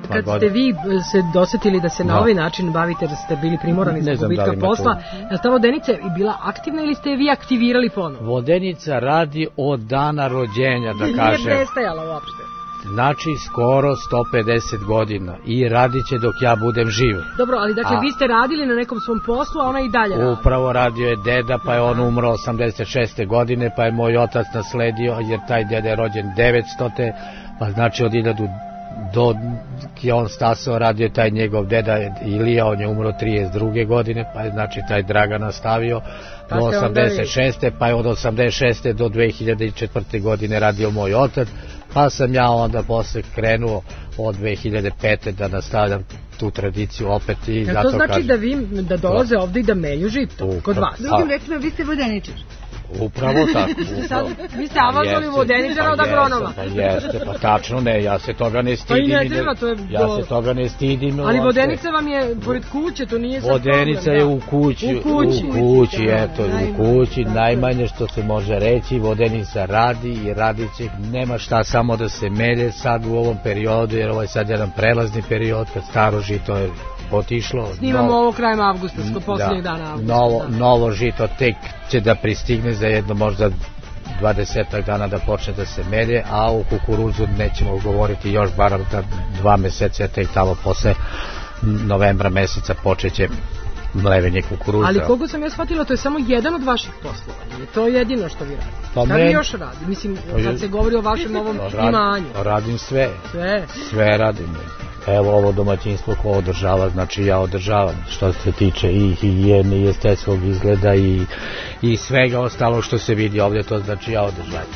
kad ste vi se dosetili da se na ovaj način bavite, da ste bili primorani zbog gubitka posla, je ta vodenica bila aktivna ili ste je vi aktivirali ponovno? Vodenica radi od dana rođenja, da kažem. Nije prestajala uopšte. Znači skoro 150 godina i radit će dok ja budem živ. Dobro, ali dakle vi ste radili na nekom svom poslu, a ona i dalje radi. Upravo radio je deda, pa je on umro 86. godine, pa je moj otac nasledio, jer taj deda je rođen 900. Pa znači od 1000 do je on stasao, radio je taj njegov deda Ilija, on je umro 32. godine, pa je znači taj Dragan nastavio do 86. pa je od 86. do 2004. godine radio moj otac, pa sam ja onda posle krenuo od 2005. da nastavljam tu tradiciju opet i zato to znači da dolaze ovde i da melju žito kod vas? Drugim rečima, vi ste vodeničar. Upravo tako. Vi ste avanzali vodeničara od agronoma. Jeste, pa tačno ne, ja se toga ne stidim. Pa i ne treba, to je... Ja se toga ne stidim. Ali vodenica vam je pored kuće, to nije sad problem. Vodenica je u kući. U kući, najmanje što se može reći, vodenica radi i radit će. Nema šta samo da se melje sad u ovom periodu, jer ovo je sad jedan prelazni period, kad staro žito je otišlo. Snimamo ovo krajem avgusta, što posljednjeg dana avgusta. Novo žito tek će da pristigne za jedno možda 20 dana da počne da se melje, a u kukuruzu nećemo govoriti još bar 2 meseca, tek tamo posle novembra meseca počeće mlevenje kukuruza. Ali koliko sam ja shvatila, to je samo jedan od vaših poslova, je to jedino što vi radite. Šta vi još radi? Mislim, kad se govori o vašem ovom imanju. Radim sve. Sve radim. Evo ovo domaćinstvo ko održava, znači ja održavam, što se tiče i higijene i estetskog izgleda i svega ostalo što se vidi ovdje, to znači ja održavam.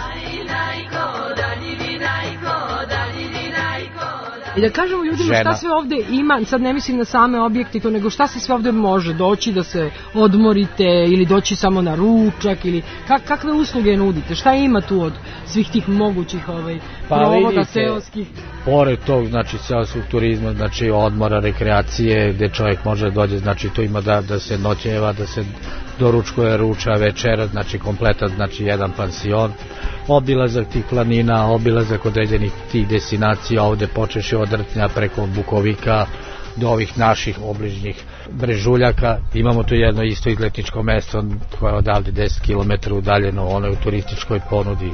I da kažemo ljudima šta sve ovde ima, sad ne mislim na same objekte, nego šta se sve ovde može doći da se odmorite ili doći samo na ručak ili kakve usluge nudite, šta ima tu od svih tih mogućih provoda seoskih? Pored tog, znači seoskog turizma, znači odmora, rekreacije, gde čovjek može da dođe, znači tu ima da se noćeva, da se doručkuje, ruča, večera, znači kompletan, znači jedan pansion, obilazak tih planina, obilazak određenih tih destinacija, ovde počeši od Rtnja preko Bukovika do ovih naših obližnjih Brežuljaka. Imamo tu jedno isto izletničko mesto koje je odavde 10 km udaljeno, ono je u turističkoj ponudi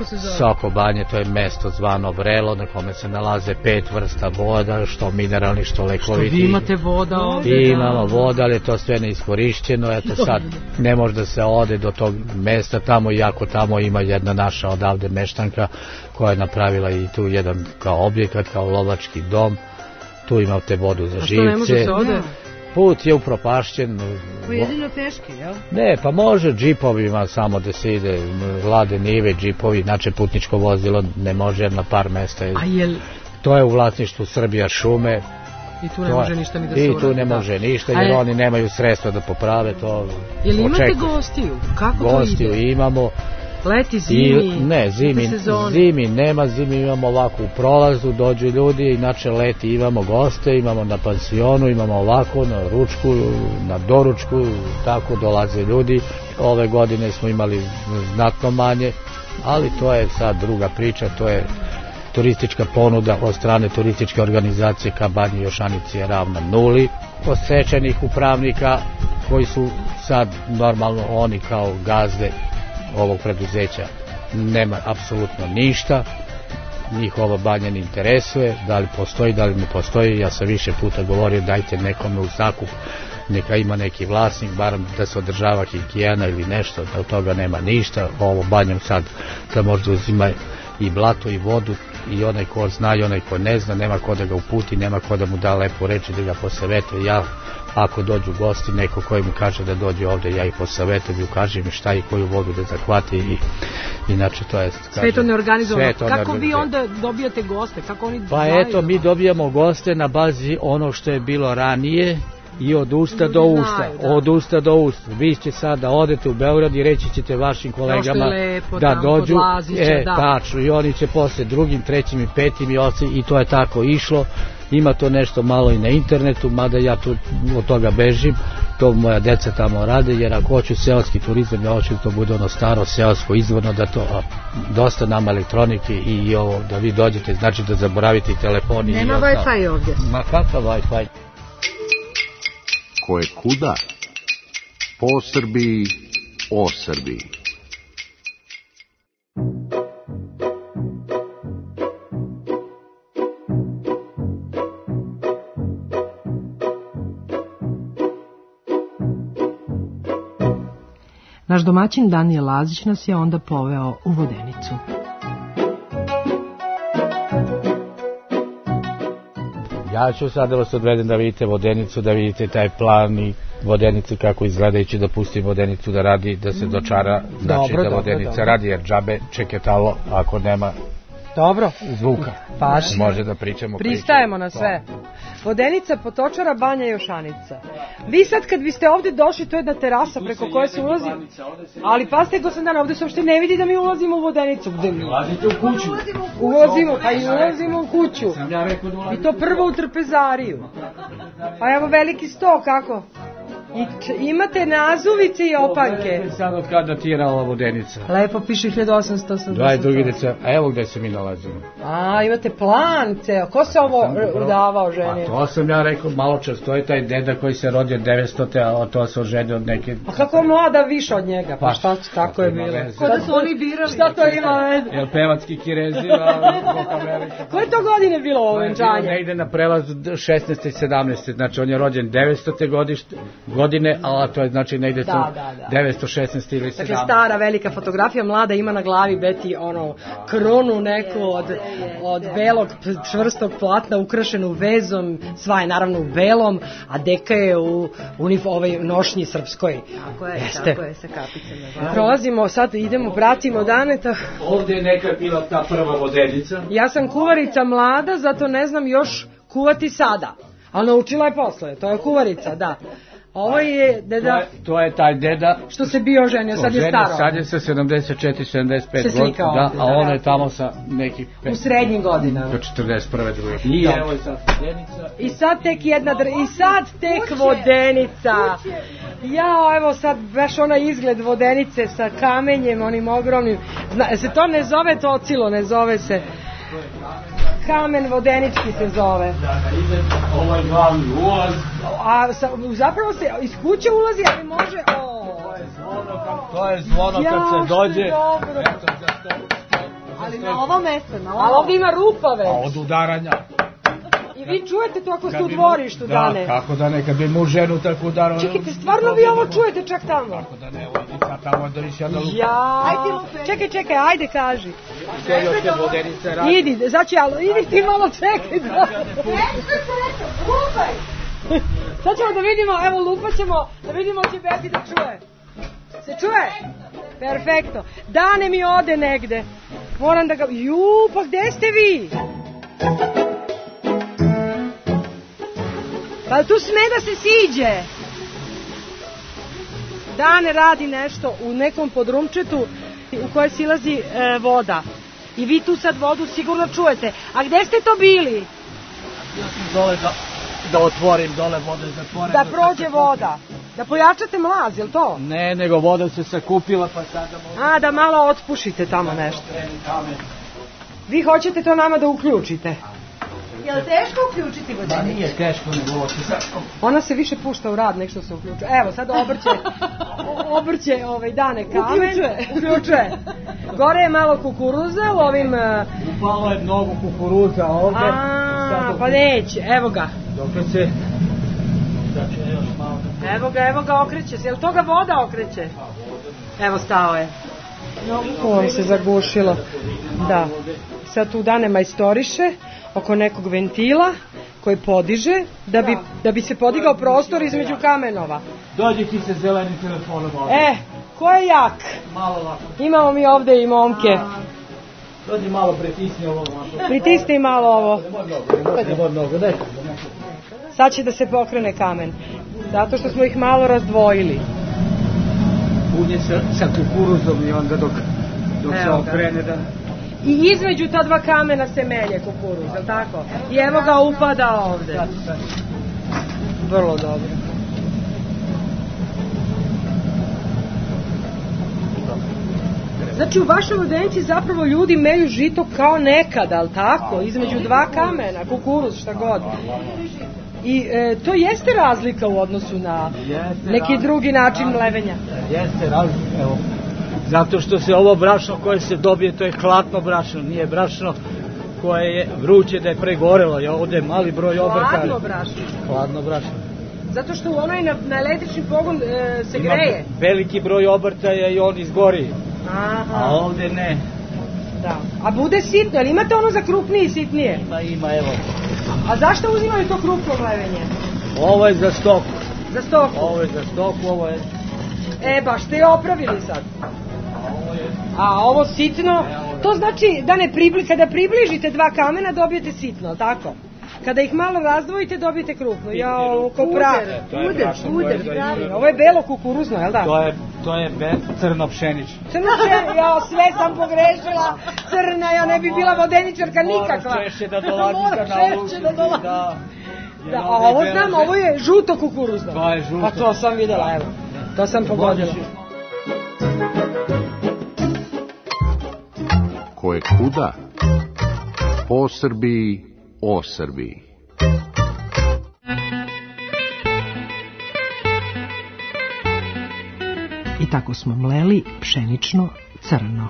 Soko Banje, to je mesto zvano Vrelo, na kome se nalaze 5 vrsta voda, što mineralni, što lekoviti. Što vi imate voda ovde? Imamo voda, ali je to sve neiskorišćeno, eto sad ne može da se ode do tog mesta tamo, iako tamo ima jedna naša odavde meštanka koja je napravila i tu jedan kao objekat, kao lovački dom. Tu imate vodu za živce. A što ne može se ode? Put je upropašćen. Pojedino teški, jel? Ne, pa može džipovima samo da se ide, vlade nive, džipovi, znači putničko vozilo ne može na par mesta. To je u vlasništvu Srbija šume. I tu ne može ništa ni da se uradi. I tu ne može ništa, jer oni nemaju sredstva da poprave to. Jel imate gostiju? Kako to ide? Gostiju imamo. Leti, zimi? Ne, zimi nema, zimi imamo ovako u prolazu, dođu ljudi, inače leti imamo goste, imamo na pansionu, imamo ovako na ručku, na doručku, tako dolaze ljudi. Ove godine smo imali znatno manje, ali to je sad druga priča, to je turistička ponuda od strane turističke organizacije ka Banji Jošanici je ravna 0. Posečenih upravnika koji su sad normalno oni kao gazde ovog preduzeća nema apsolutno ništa, njih ova banja ne interesuje, da li postoji, da li ne postoji. Ja sam više puta govorio dajte nekome u zakup, neka ima neki vlasnik, barem da se održava higijena ili nešto, da od toga nema ništa. Ovo banjom sad da možda uzima i blato i vodu i onaj ko zna i onaj ko ne zna, nema ko da ga uputi, nema ko da mu da lepo reći, da ga posavetuje. Ja ako dođu gosti, neko koji mu kaže da dođe ovde, ja ih posavetujem i ukažem im šta i koju vodu da zahvati i inače to je... Sve to neorganizovano. Kako vi onda dobijate goste? Kako oni pa eto, mi dobijamo goste na bazi ono što je bilo ranije i od usta do usta. Od usta do usta. Vi ćete sad da odete u Beograd i reći ćete vašim kolegama da dođu. Tačno, i oni će posle 2., 3. i 5. i 8. i to je tako išlo. Ima to nešto malo i na internetu, mada ja tu od toga bežim, to moja deca tamo rade, jer ako hoću seoski turizam, ja hoću da to bude ono staro seosko izvorno, da to dosta nama elektronike i ovo, da vi dođete, znači da zaboravite telefon. Nema Wi-Fi ovdje. Ma kakav Wi-Fi? Ko je kuda? Po Srbiji, o Srbiji. Naš domaćin Danijel Lazić nas je onda poveo u Vodenicu. Ja ću sad da vas odvedem da vidite Vodenicu, da vidite taj plan i Vodenicu kako izgleda i ću da pustim Vodenicu da radi, da se dočara, znači da Vodenica radi, jer džabe čeketalo ako nema zvuka. Može da pričamo. Pristajemo na sve. Vodenica, Potočara, Banja i Jošanica. Vi sad kad biste ovde došli, to je jedna terasa preko koje se ulazi. Ali pazite, Gosandana, ovde se uopšte ne vidi da mi ulazimo u Vodenicu. Ulazite u kuću. Ulazimo u kuću. I to prvo u trpezariju. A evo veliki sto, kako? I imate nazuvice i opanke. Sad od kada datira ova Vodenica? Lepo piše 1880. 22. decembra. A evo gde se mi nalazimo. A, imate plan ceo. Ko se ovo udavao ženi? A to sam ja rekao malo čas. To je taj deda koji se rodio 900. A to se oženio od neke... A kako je mlada više od njega? Pa šta, tako je bilo. Ko da su oni birali? Šta to ima veze? Jel pevatski Kirezi? Koje to godine bilo ovo venčanje? Ne ide na prelazu 16. i 17. Znači on je rođen 900. godine, a to je znači ne ide tu 916 ili 17. Dakle, stara velika fotografija, mlada ima na glavi Beti ono kronu neku od belog čvrstog platna ukrašenu vezom, sva je naravno u belom, a deka je u ovoj nošnji srpskoj. Tako je, sa kapicama. Prolazimo, sad idemo, pratimo Daneta. Ovdje je neka bila ta prva Vodenica. Ja sam kuvarica mlada, zato ne znam još kuvati sada. Ali naučila je posle, to je kuvarica, da. Ovo je deda... To je taj deda... Što se bio ženio, sad je staro. Sad je sa 74-75 godina, a ono je tamo sa nekih... U srednjim godinama. Do 41. druge. I evo je sad Vodenica. I sad tek Vodenica. Jao, evo sad baš onaj izgled Vodenice sa kamenjem, onim ogromnim... Se to ne zove Tocilo, ne zove se... Kamen Vodenički se zove. Ovo je glavni ulaz. A zapravo se iz kuće ulazi, ali može... To je zvono kad se dođe. Ali na ovo mesto, Ali ovdje ima rupave. Od udaranja. I vi čujete to ako ste u dvorištu, Dane? Da, kako da ne, kad bi mu ženu tako udarao. Čekajte, stvarno vi ovo čujete čak tamo? Kako da ne, ovdje sad tamo da li se jedna lupa. Čekaj, ajde kaži. To je još te Vodenice radi. Idi, znači, idi ti malo čekaj. Lupaj! Sad ćemo da vidimo, evo lupat ćemo, da vidimo će Beti da čuje. Se čuje? Perfektno. Dane mi ode negde. Moram da ga... pa gde ste vi? Pa tu sme da se siđe. Dane radi nešto u nekom podrumčetu u kojoj silazi voda. I vi tu sad vodu sigurno čujete. A gde ste to bili? Ja sam dole da otvorim dole vode zatvorene. Da prođe voda. Da pojačate mlaz, je li to? Ne, nego voda se sakupila pa sada možda... A, da malo otpušite tamo nešto. Vi hoćete to nama da uključite? Je li teško uključiti Vodenicu? Pa nije teško, nego ovo se sad... Ona se više pušta u rad, nek što se uključuje. Evo, sad obrće Dane kamen. Uključuje. Gore je malo kukuruza u ovim... Upalo je mnogo kukuruza ovde. Pa neće, evo ga. Dok se... Evo ga okreće se, je li toga voda okreće? Evo stao je. Ovo se zagušilo. Da. Sad tu Dane majstoriše oko nekog ventila koji podiže da bi se podigao prostor između kamenova. Dođi ti se zelenim telefonom ovdje. Ko je jak? Malo lako. Imamo mi ovdje i momke. Dođi malo, pritisni ovo. Pritisni malo ovo. Ne mnogo, daj. Sad će da se pokrene kamen. Zato što smo ih malo razdvojili. Punje sa kukuruzom i onda dok se okrene da... I između ta dva kamena se melje kukuruz, je li tako? I evo ga upada ovde. Vrlo dobro. Znači u vašoj vodenici zapravo ljudi melju žito kao nekada, ali tako, između dva kamena, kukuruz, šta god. I to jeste razlika u odnosu na neki drugi način mlevenja. Jeste razlika, evo. Zato što se ovo brašno koje se dobije, to je hladno brašno, nije brašno koje je vruće da je pregorelo, je ovde mali broj obrtaja. Hladno brašno? Hladno brašno. Zato što onaj na električni pogon se greje? Ima veliki broj obrtaja i on izgori. Aha. A ovde ne. Da. A bude sitno, ali imate ono za krupnije i sitnije? Ima, evo. A zašto uzimaju to krupno mlevenje? Ovo je za stoku. Za stoku? Ovo je za stoku, ovo je... Baš ste je opravili sad. A ovo sitno, to znači da kada približite dva kamena dobijete sitno, tako? Kada ih malo razdvojite dobijete krupno. Puder. Ovo je belo kukuruzno, jel da? To je crno pšenično. Crno pšenično, sve sam pogrešila. Crna, ja ne bi bila vodeničarka nikakva. Moraš češće da dolazi za nauku. Da, a ovo znam, ovo je žuto kukuruzno. To je žuto. Pa to sam videla, evo. To sam pogodila. Ko je kuda, po Srbiji, o Srbiji. I tako smo mleli pšenično crno.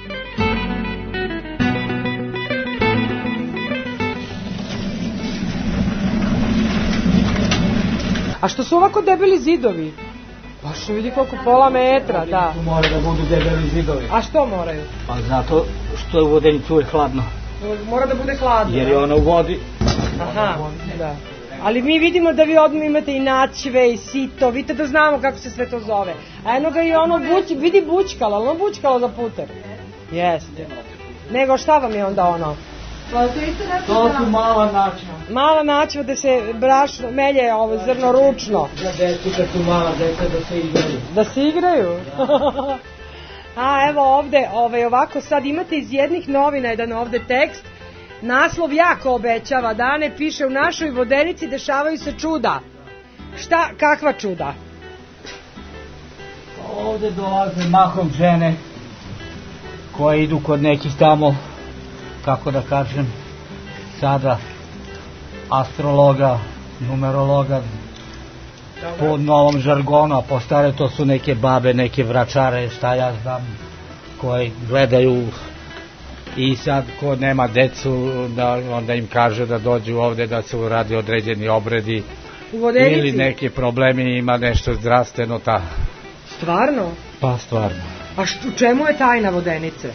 A što su ovako debeli zidovi? Baš vidi koliko, pola metra, da. Tu mora da budu debeli zidovi. A što moraju? Pa zato što je u vodenicu uvijek hladno. Mora da bude hladno. Jer je ona u vodi. Aha, da. Ali mi vidimo da vi odmah imate i načve i sito, vidite da znamo kako se sve to zove. A jedno ga i ono vidi bućkalo, ono bućkalo za puter. Jeste. Nego šta vam je onda ono? To su mala načva. Mala načva da se brašno, melje ovo zrno ručno. Za decu kad su mala deca da se igraju. Da se igraju? A evo ovde, ovako sad imate iz jednih novina jedan ovde tekst. Naslov jako obećava, dane piše u našoj vodenici dešavaju se čuda. Šta, kakva čuda? Ovde dolaze mahom žene koje idu kod nekih tamo, kako da kažem, sada astrologa, numerologa, po novom žargonu, a po stare to su neke babe, neke vračare, šta ja znam, koje gledaju i sad ko nema decu, onda im kaže da dođu ovde da se uradi određeni obredi ili neki problemi, ima nešto zdravstveno. Stvarno? Pa stvarno. A u čemu je tajna vodenice?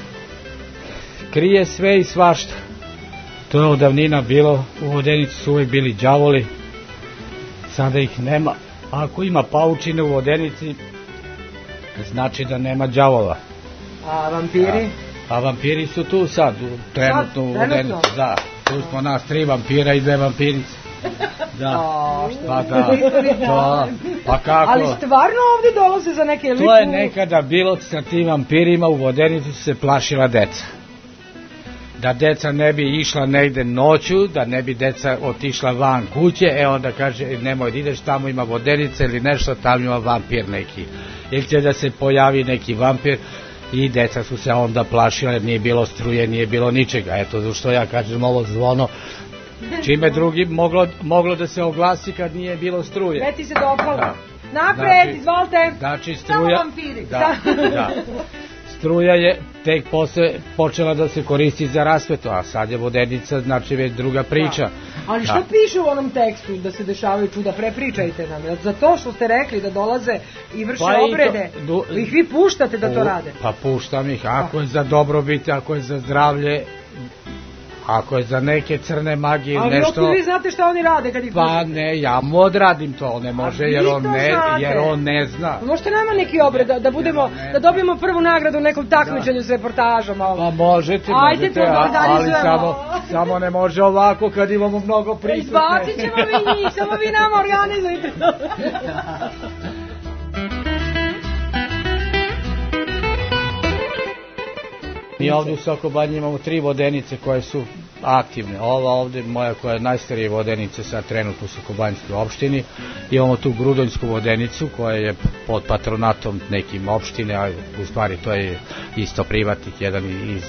Krije sve i svašta. To je od davnina bilo, u vodenici su uvijek bili đavoli, sada ih nema. Ako ima paučine u vodenici, znači da nema đavola. A vampiri? A vampiri su tu sad, trenutno u vodenici, da. Tu smo nas 3 vampira i 2 vampirice. Da, pa da, pa kako? Ali stvarno ovde dolaze za neke liku? To je nekada bilo sa tim vampirima, u vodenici su se plašila deca. Da deca ne bi išla negde noću, da ne bi deca otišla van kuće, onda kaže nemoj da ideš, tamo ima vodenica ili nešto, tamo ima vampir neki. Ili će da se pojavi neki vampir i deca su se onda plašila jer nije bilo struje, nije bilo ničega. Eto zašto ja kažem ovo zvono, čime drugi moglo da se oglasi kad nije bilo struje. Sve ti se dopalo. Napred, izvolite. Znači struja... Samo vampiri. Da. Struja je tek posle počela da se koristi za rasvetu, a sad je vodenica, znači već druga priča. Ali što piše u onom tekstu da se dešavaju čuda? Prepričajte nam. Za to što ste rekli da dolaze i vrše obrede, ih vi puštate da to rade? Pa puštam ih, ako je za dobrobit, ako je za zdravlje, ako je za neke crne magije ili nešto... Ali vi znate šta oni rade kad ih puštate? Pa ne, ja mu odradim to, on ne može jer on ne zna. Možete nama neki obred da dobijemo prvu nagradu u nekom takmičenju s reportažom? Pa možete, ali samo ne može ovako kad imamo mnogo prisutne. Izbacit ćemo vi njih, samo vi nama organizujte. Mi ovdje u Sokobanji imamo 3 vodenice koje su aktivne. Ova ovdje moja koja je najstarije vodenice sad trenutno u Sokobanjskoj opštini. Imamo tu Grudonjsku vodenicu koja je pod patronatom nekim opštine, a u stvari to je isto privatnik, jedan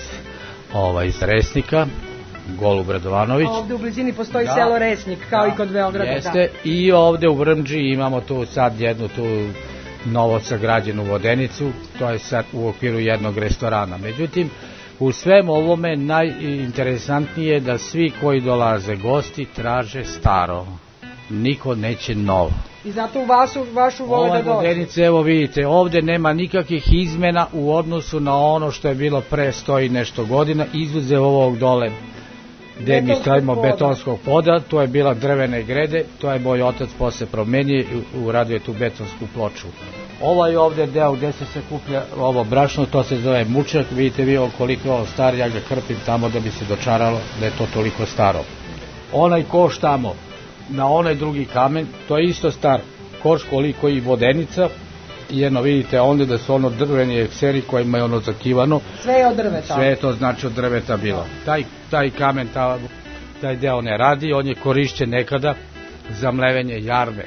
iz Resnika, Golub Radovanović. Ovdje u blizini postoji selo Resnik, kao i kod Beograda. Jeste, i ovdje u Vrmđi imamo tu sad jednu tu novo sagrađenu vodenicu, to je sad u okviru jednog restorana. Međutim, u svemu ovome najinteresantnije je da svi koji dolaze gosti traže staro. Niko neće novo. I zato u vašu vole da dođe. Ove vodenice, evo vidite, ovdje nema nikakvih izmena u odnosu na ono što je bilo pre 100 i nešto godina, izuzev ovog dole gde mi stavimo betonskog poda, to je bila drvene grede, to je moj otac posle promenio i uradio je tu betonsku ploču. Ovaj ovdje deo gde se sakuplja ovo brašno, to se zove mučak, vidite vi koliko je ovo star, ja ga krpim tamo da bi se dočaralo da je to toliko staro. Onaj koš tamo, na onaj drugi kamen, to je isto star koš koliko i vodenica, jedno vidite onda da su ono drveni ekseri kojima je ono zakivano. Sve je od drveta. Sve je to znači od drveta bilo. Taj kamen, taj deo ne radi, on je korišćen nekada za mlevenje jarme.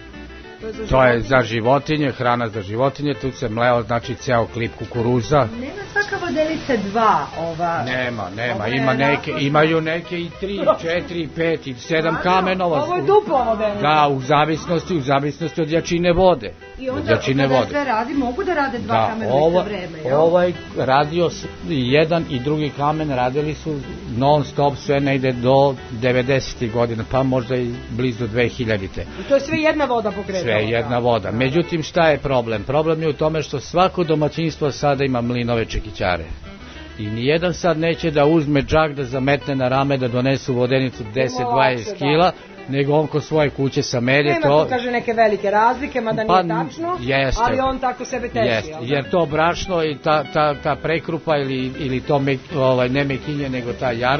To je za životinje, hrana za životinje, tu se mleo znači ceo klip kukuruza. Nema svaka vodenica 2 ova. Nema, imaju neke i 3, 4, 5 i 7 kamenova. Ovo je dupla vodenica. Da, u zavisnosti od jačine vode. I onda kada sve radi, mogu da rade 2 kamena u isto vreme, jel? Ovaj radio jedan i drugi kamen radili su non stop sve negde do 90. godina, pa možda i blizu 2000. I to je sve jedna voda pokretala? Sve jedna voda. Međutim, šta je problem? Problem je u tome što svako domaćinstvo sada ima mlinove čekićare. I nijedan sad neće da uzme džak da zametne na rame da donesu vodenicu 10-20 kila, nego on kod svoje kuće samelje to. Nema tu kaže neke velike razlike, mada nije tačno, ali on tako sebe teši. Jer to brašno i ta prekrupa ili to ne mekinje, nego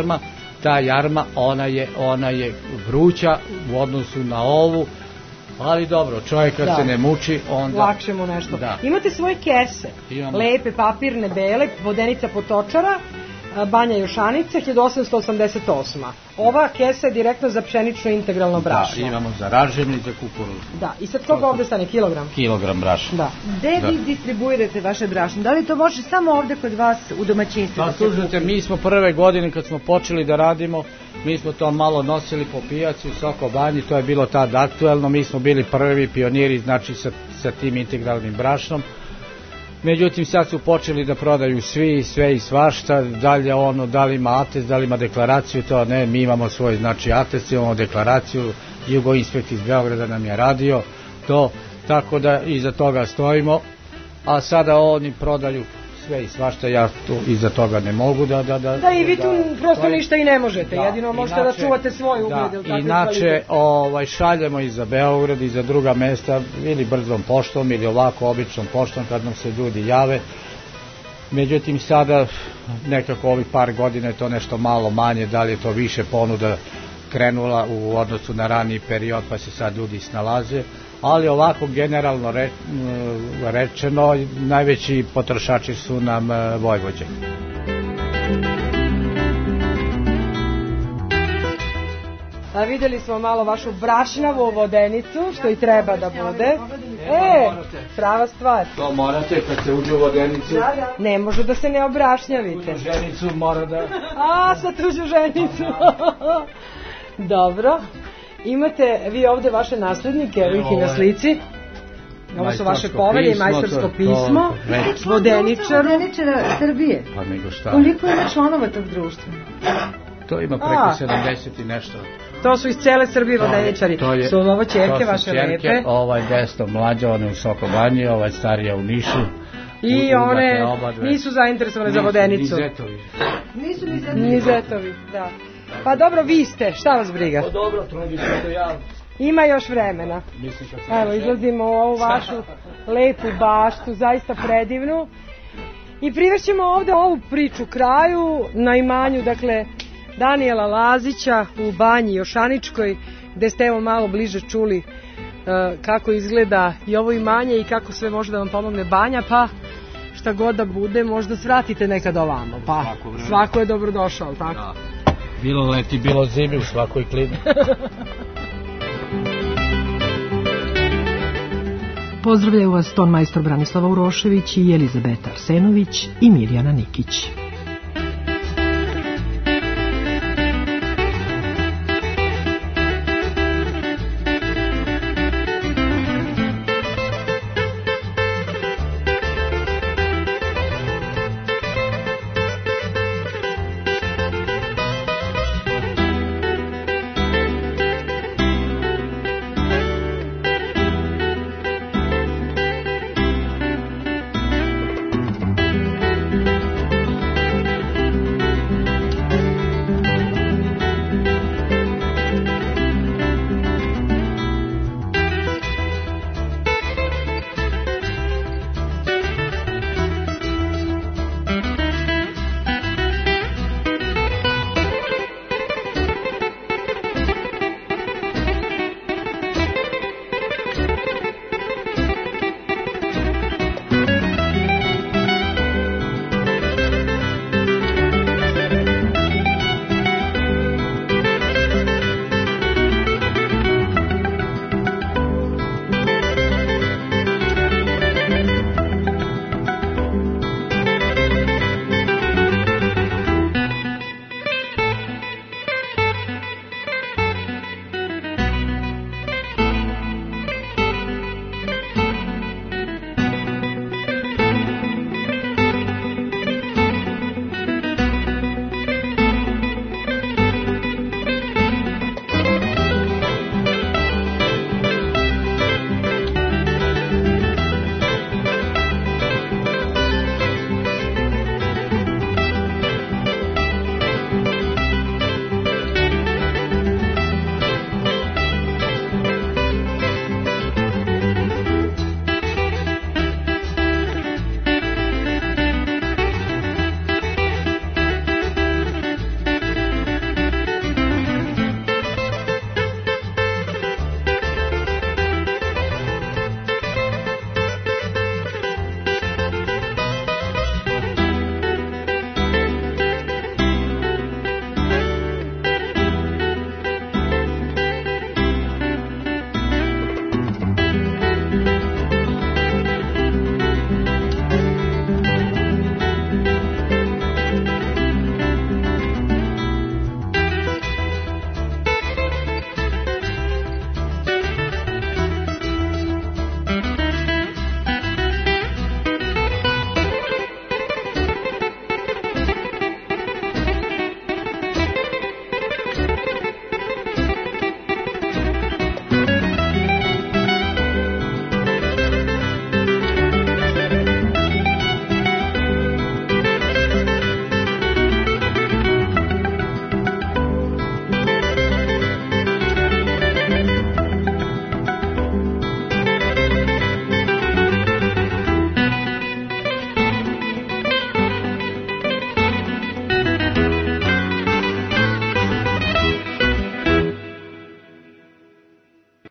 ta jarma, ona je vruća u odnosu na ovu. Ali dobro, čovjek kad se ne muči, onda... Lakše mu nešto. Imate svoje kese, lepe, papirne, bele, vodenica Potočara, Banja Jošanica, 1888. Ova kesa je direktno za pšenično integralno brašno. Da, imamo za raženu i za kukuruzu. Da, i sad koga ovdje stane? Kilogram? Kilogram brašna. Da. Gde vi distribuirate vaše brašno? Da li to može samo ovdje kod vas u domaćinstvu? Pa slušajte, mi smo prve godine kad smo počeli da radimo, mi smo to malo nosili po pijaci u Sokobanji, to je bilo tad aktuelno, mi smo bili prvi pioniri, znači sa tim integralnim brašnom. Međutim, sad su počeli da prodaju svi, sve i svašta, dalje ono, da li ima atest, da li ima deklaraciju, to ne, mi imamo svoj, znači atest, imamo deklaraciju, Jugoinspekt iz Beograda nam je radio to, tako da iza toga stojimo, a sada oni prodaju sve i svašta, ja tu iza toga ne mogu da... Da, i vi tu prosto ništa i ne možete, jedino možete da čuvate svoj ugled. Inače, šaljemo i za Beograd i za druga mesta, ili brzom poštom, ili ovako običnom poštom kad nam se ljudi jave. Međutim, sada nekako ovih par godina je to nešto malo manje, da li je to više ponuda krenula u odnosu na raniji period, pa se sad ljudi snalaze. Ali ovako generalno rečeno, najveći potrošači su nam Vojvođani. A vidjeli smo malo vašu brašnavu vodenicu, što i treba da bude. Prava stvar. To morate kad se uđe u vodenicu. Ne može da se ne obrašnjavite. Tuđu ženicu mora da... Sa tuđu ženicu. Dobro. Imate vi ovdje vaše naslednike, evo ih i na slici. Ovo su vaše povelje i majstorsko pismo. Vodeničara Srbije. Pa nego šta? Koliko ima članova tog društva? To ima preko 70 i nešto. To su iz cele Srbije vodeničari. Su ovo ćerke vaše lepe? Ovaj desno mlađa, one u Sokobanji, ovaj starija u Nišu. I one nisu zainteresovane za vodenicu. Nisu ni zetovi, da. Pa dobro, vi ste, šta vas briga? Pa dobro, trudi se to ja. Ima još vremena. Evo, izlazimo u ovu vašu lepu baštu, zaista predivnu. I privešćemo ovdje ovu priču kraju na imanju, dakle, Danijela Lazića u Banji Jošaničkoj, gde ste evo malo bliže čuli kako izgleda i ovo imanje i kako sve može da vam pomogne banja, pa šta god da bude, možda svratite nekad ovamo, pa svako je dobrodošao, tako? Da. Bilo leti, bilo zimi u svakoj klimi. Pozdravljaju vas ton majstor Branislava Urošević i Elizabeta Arsenović i Mirjana Nikić.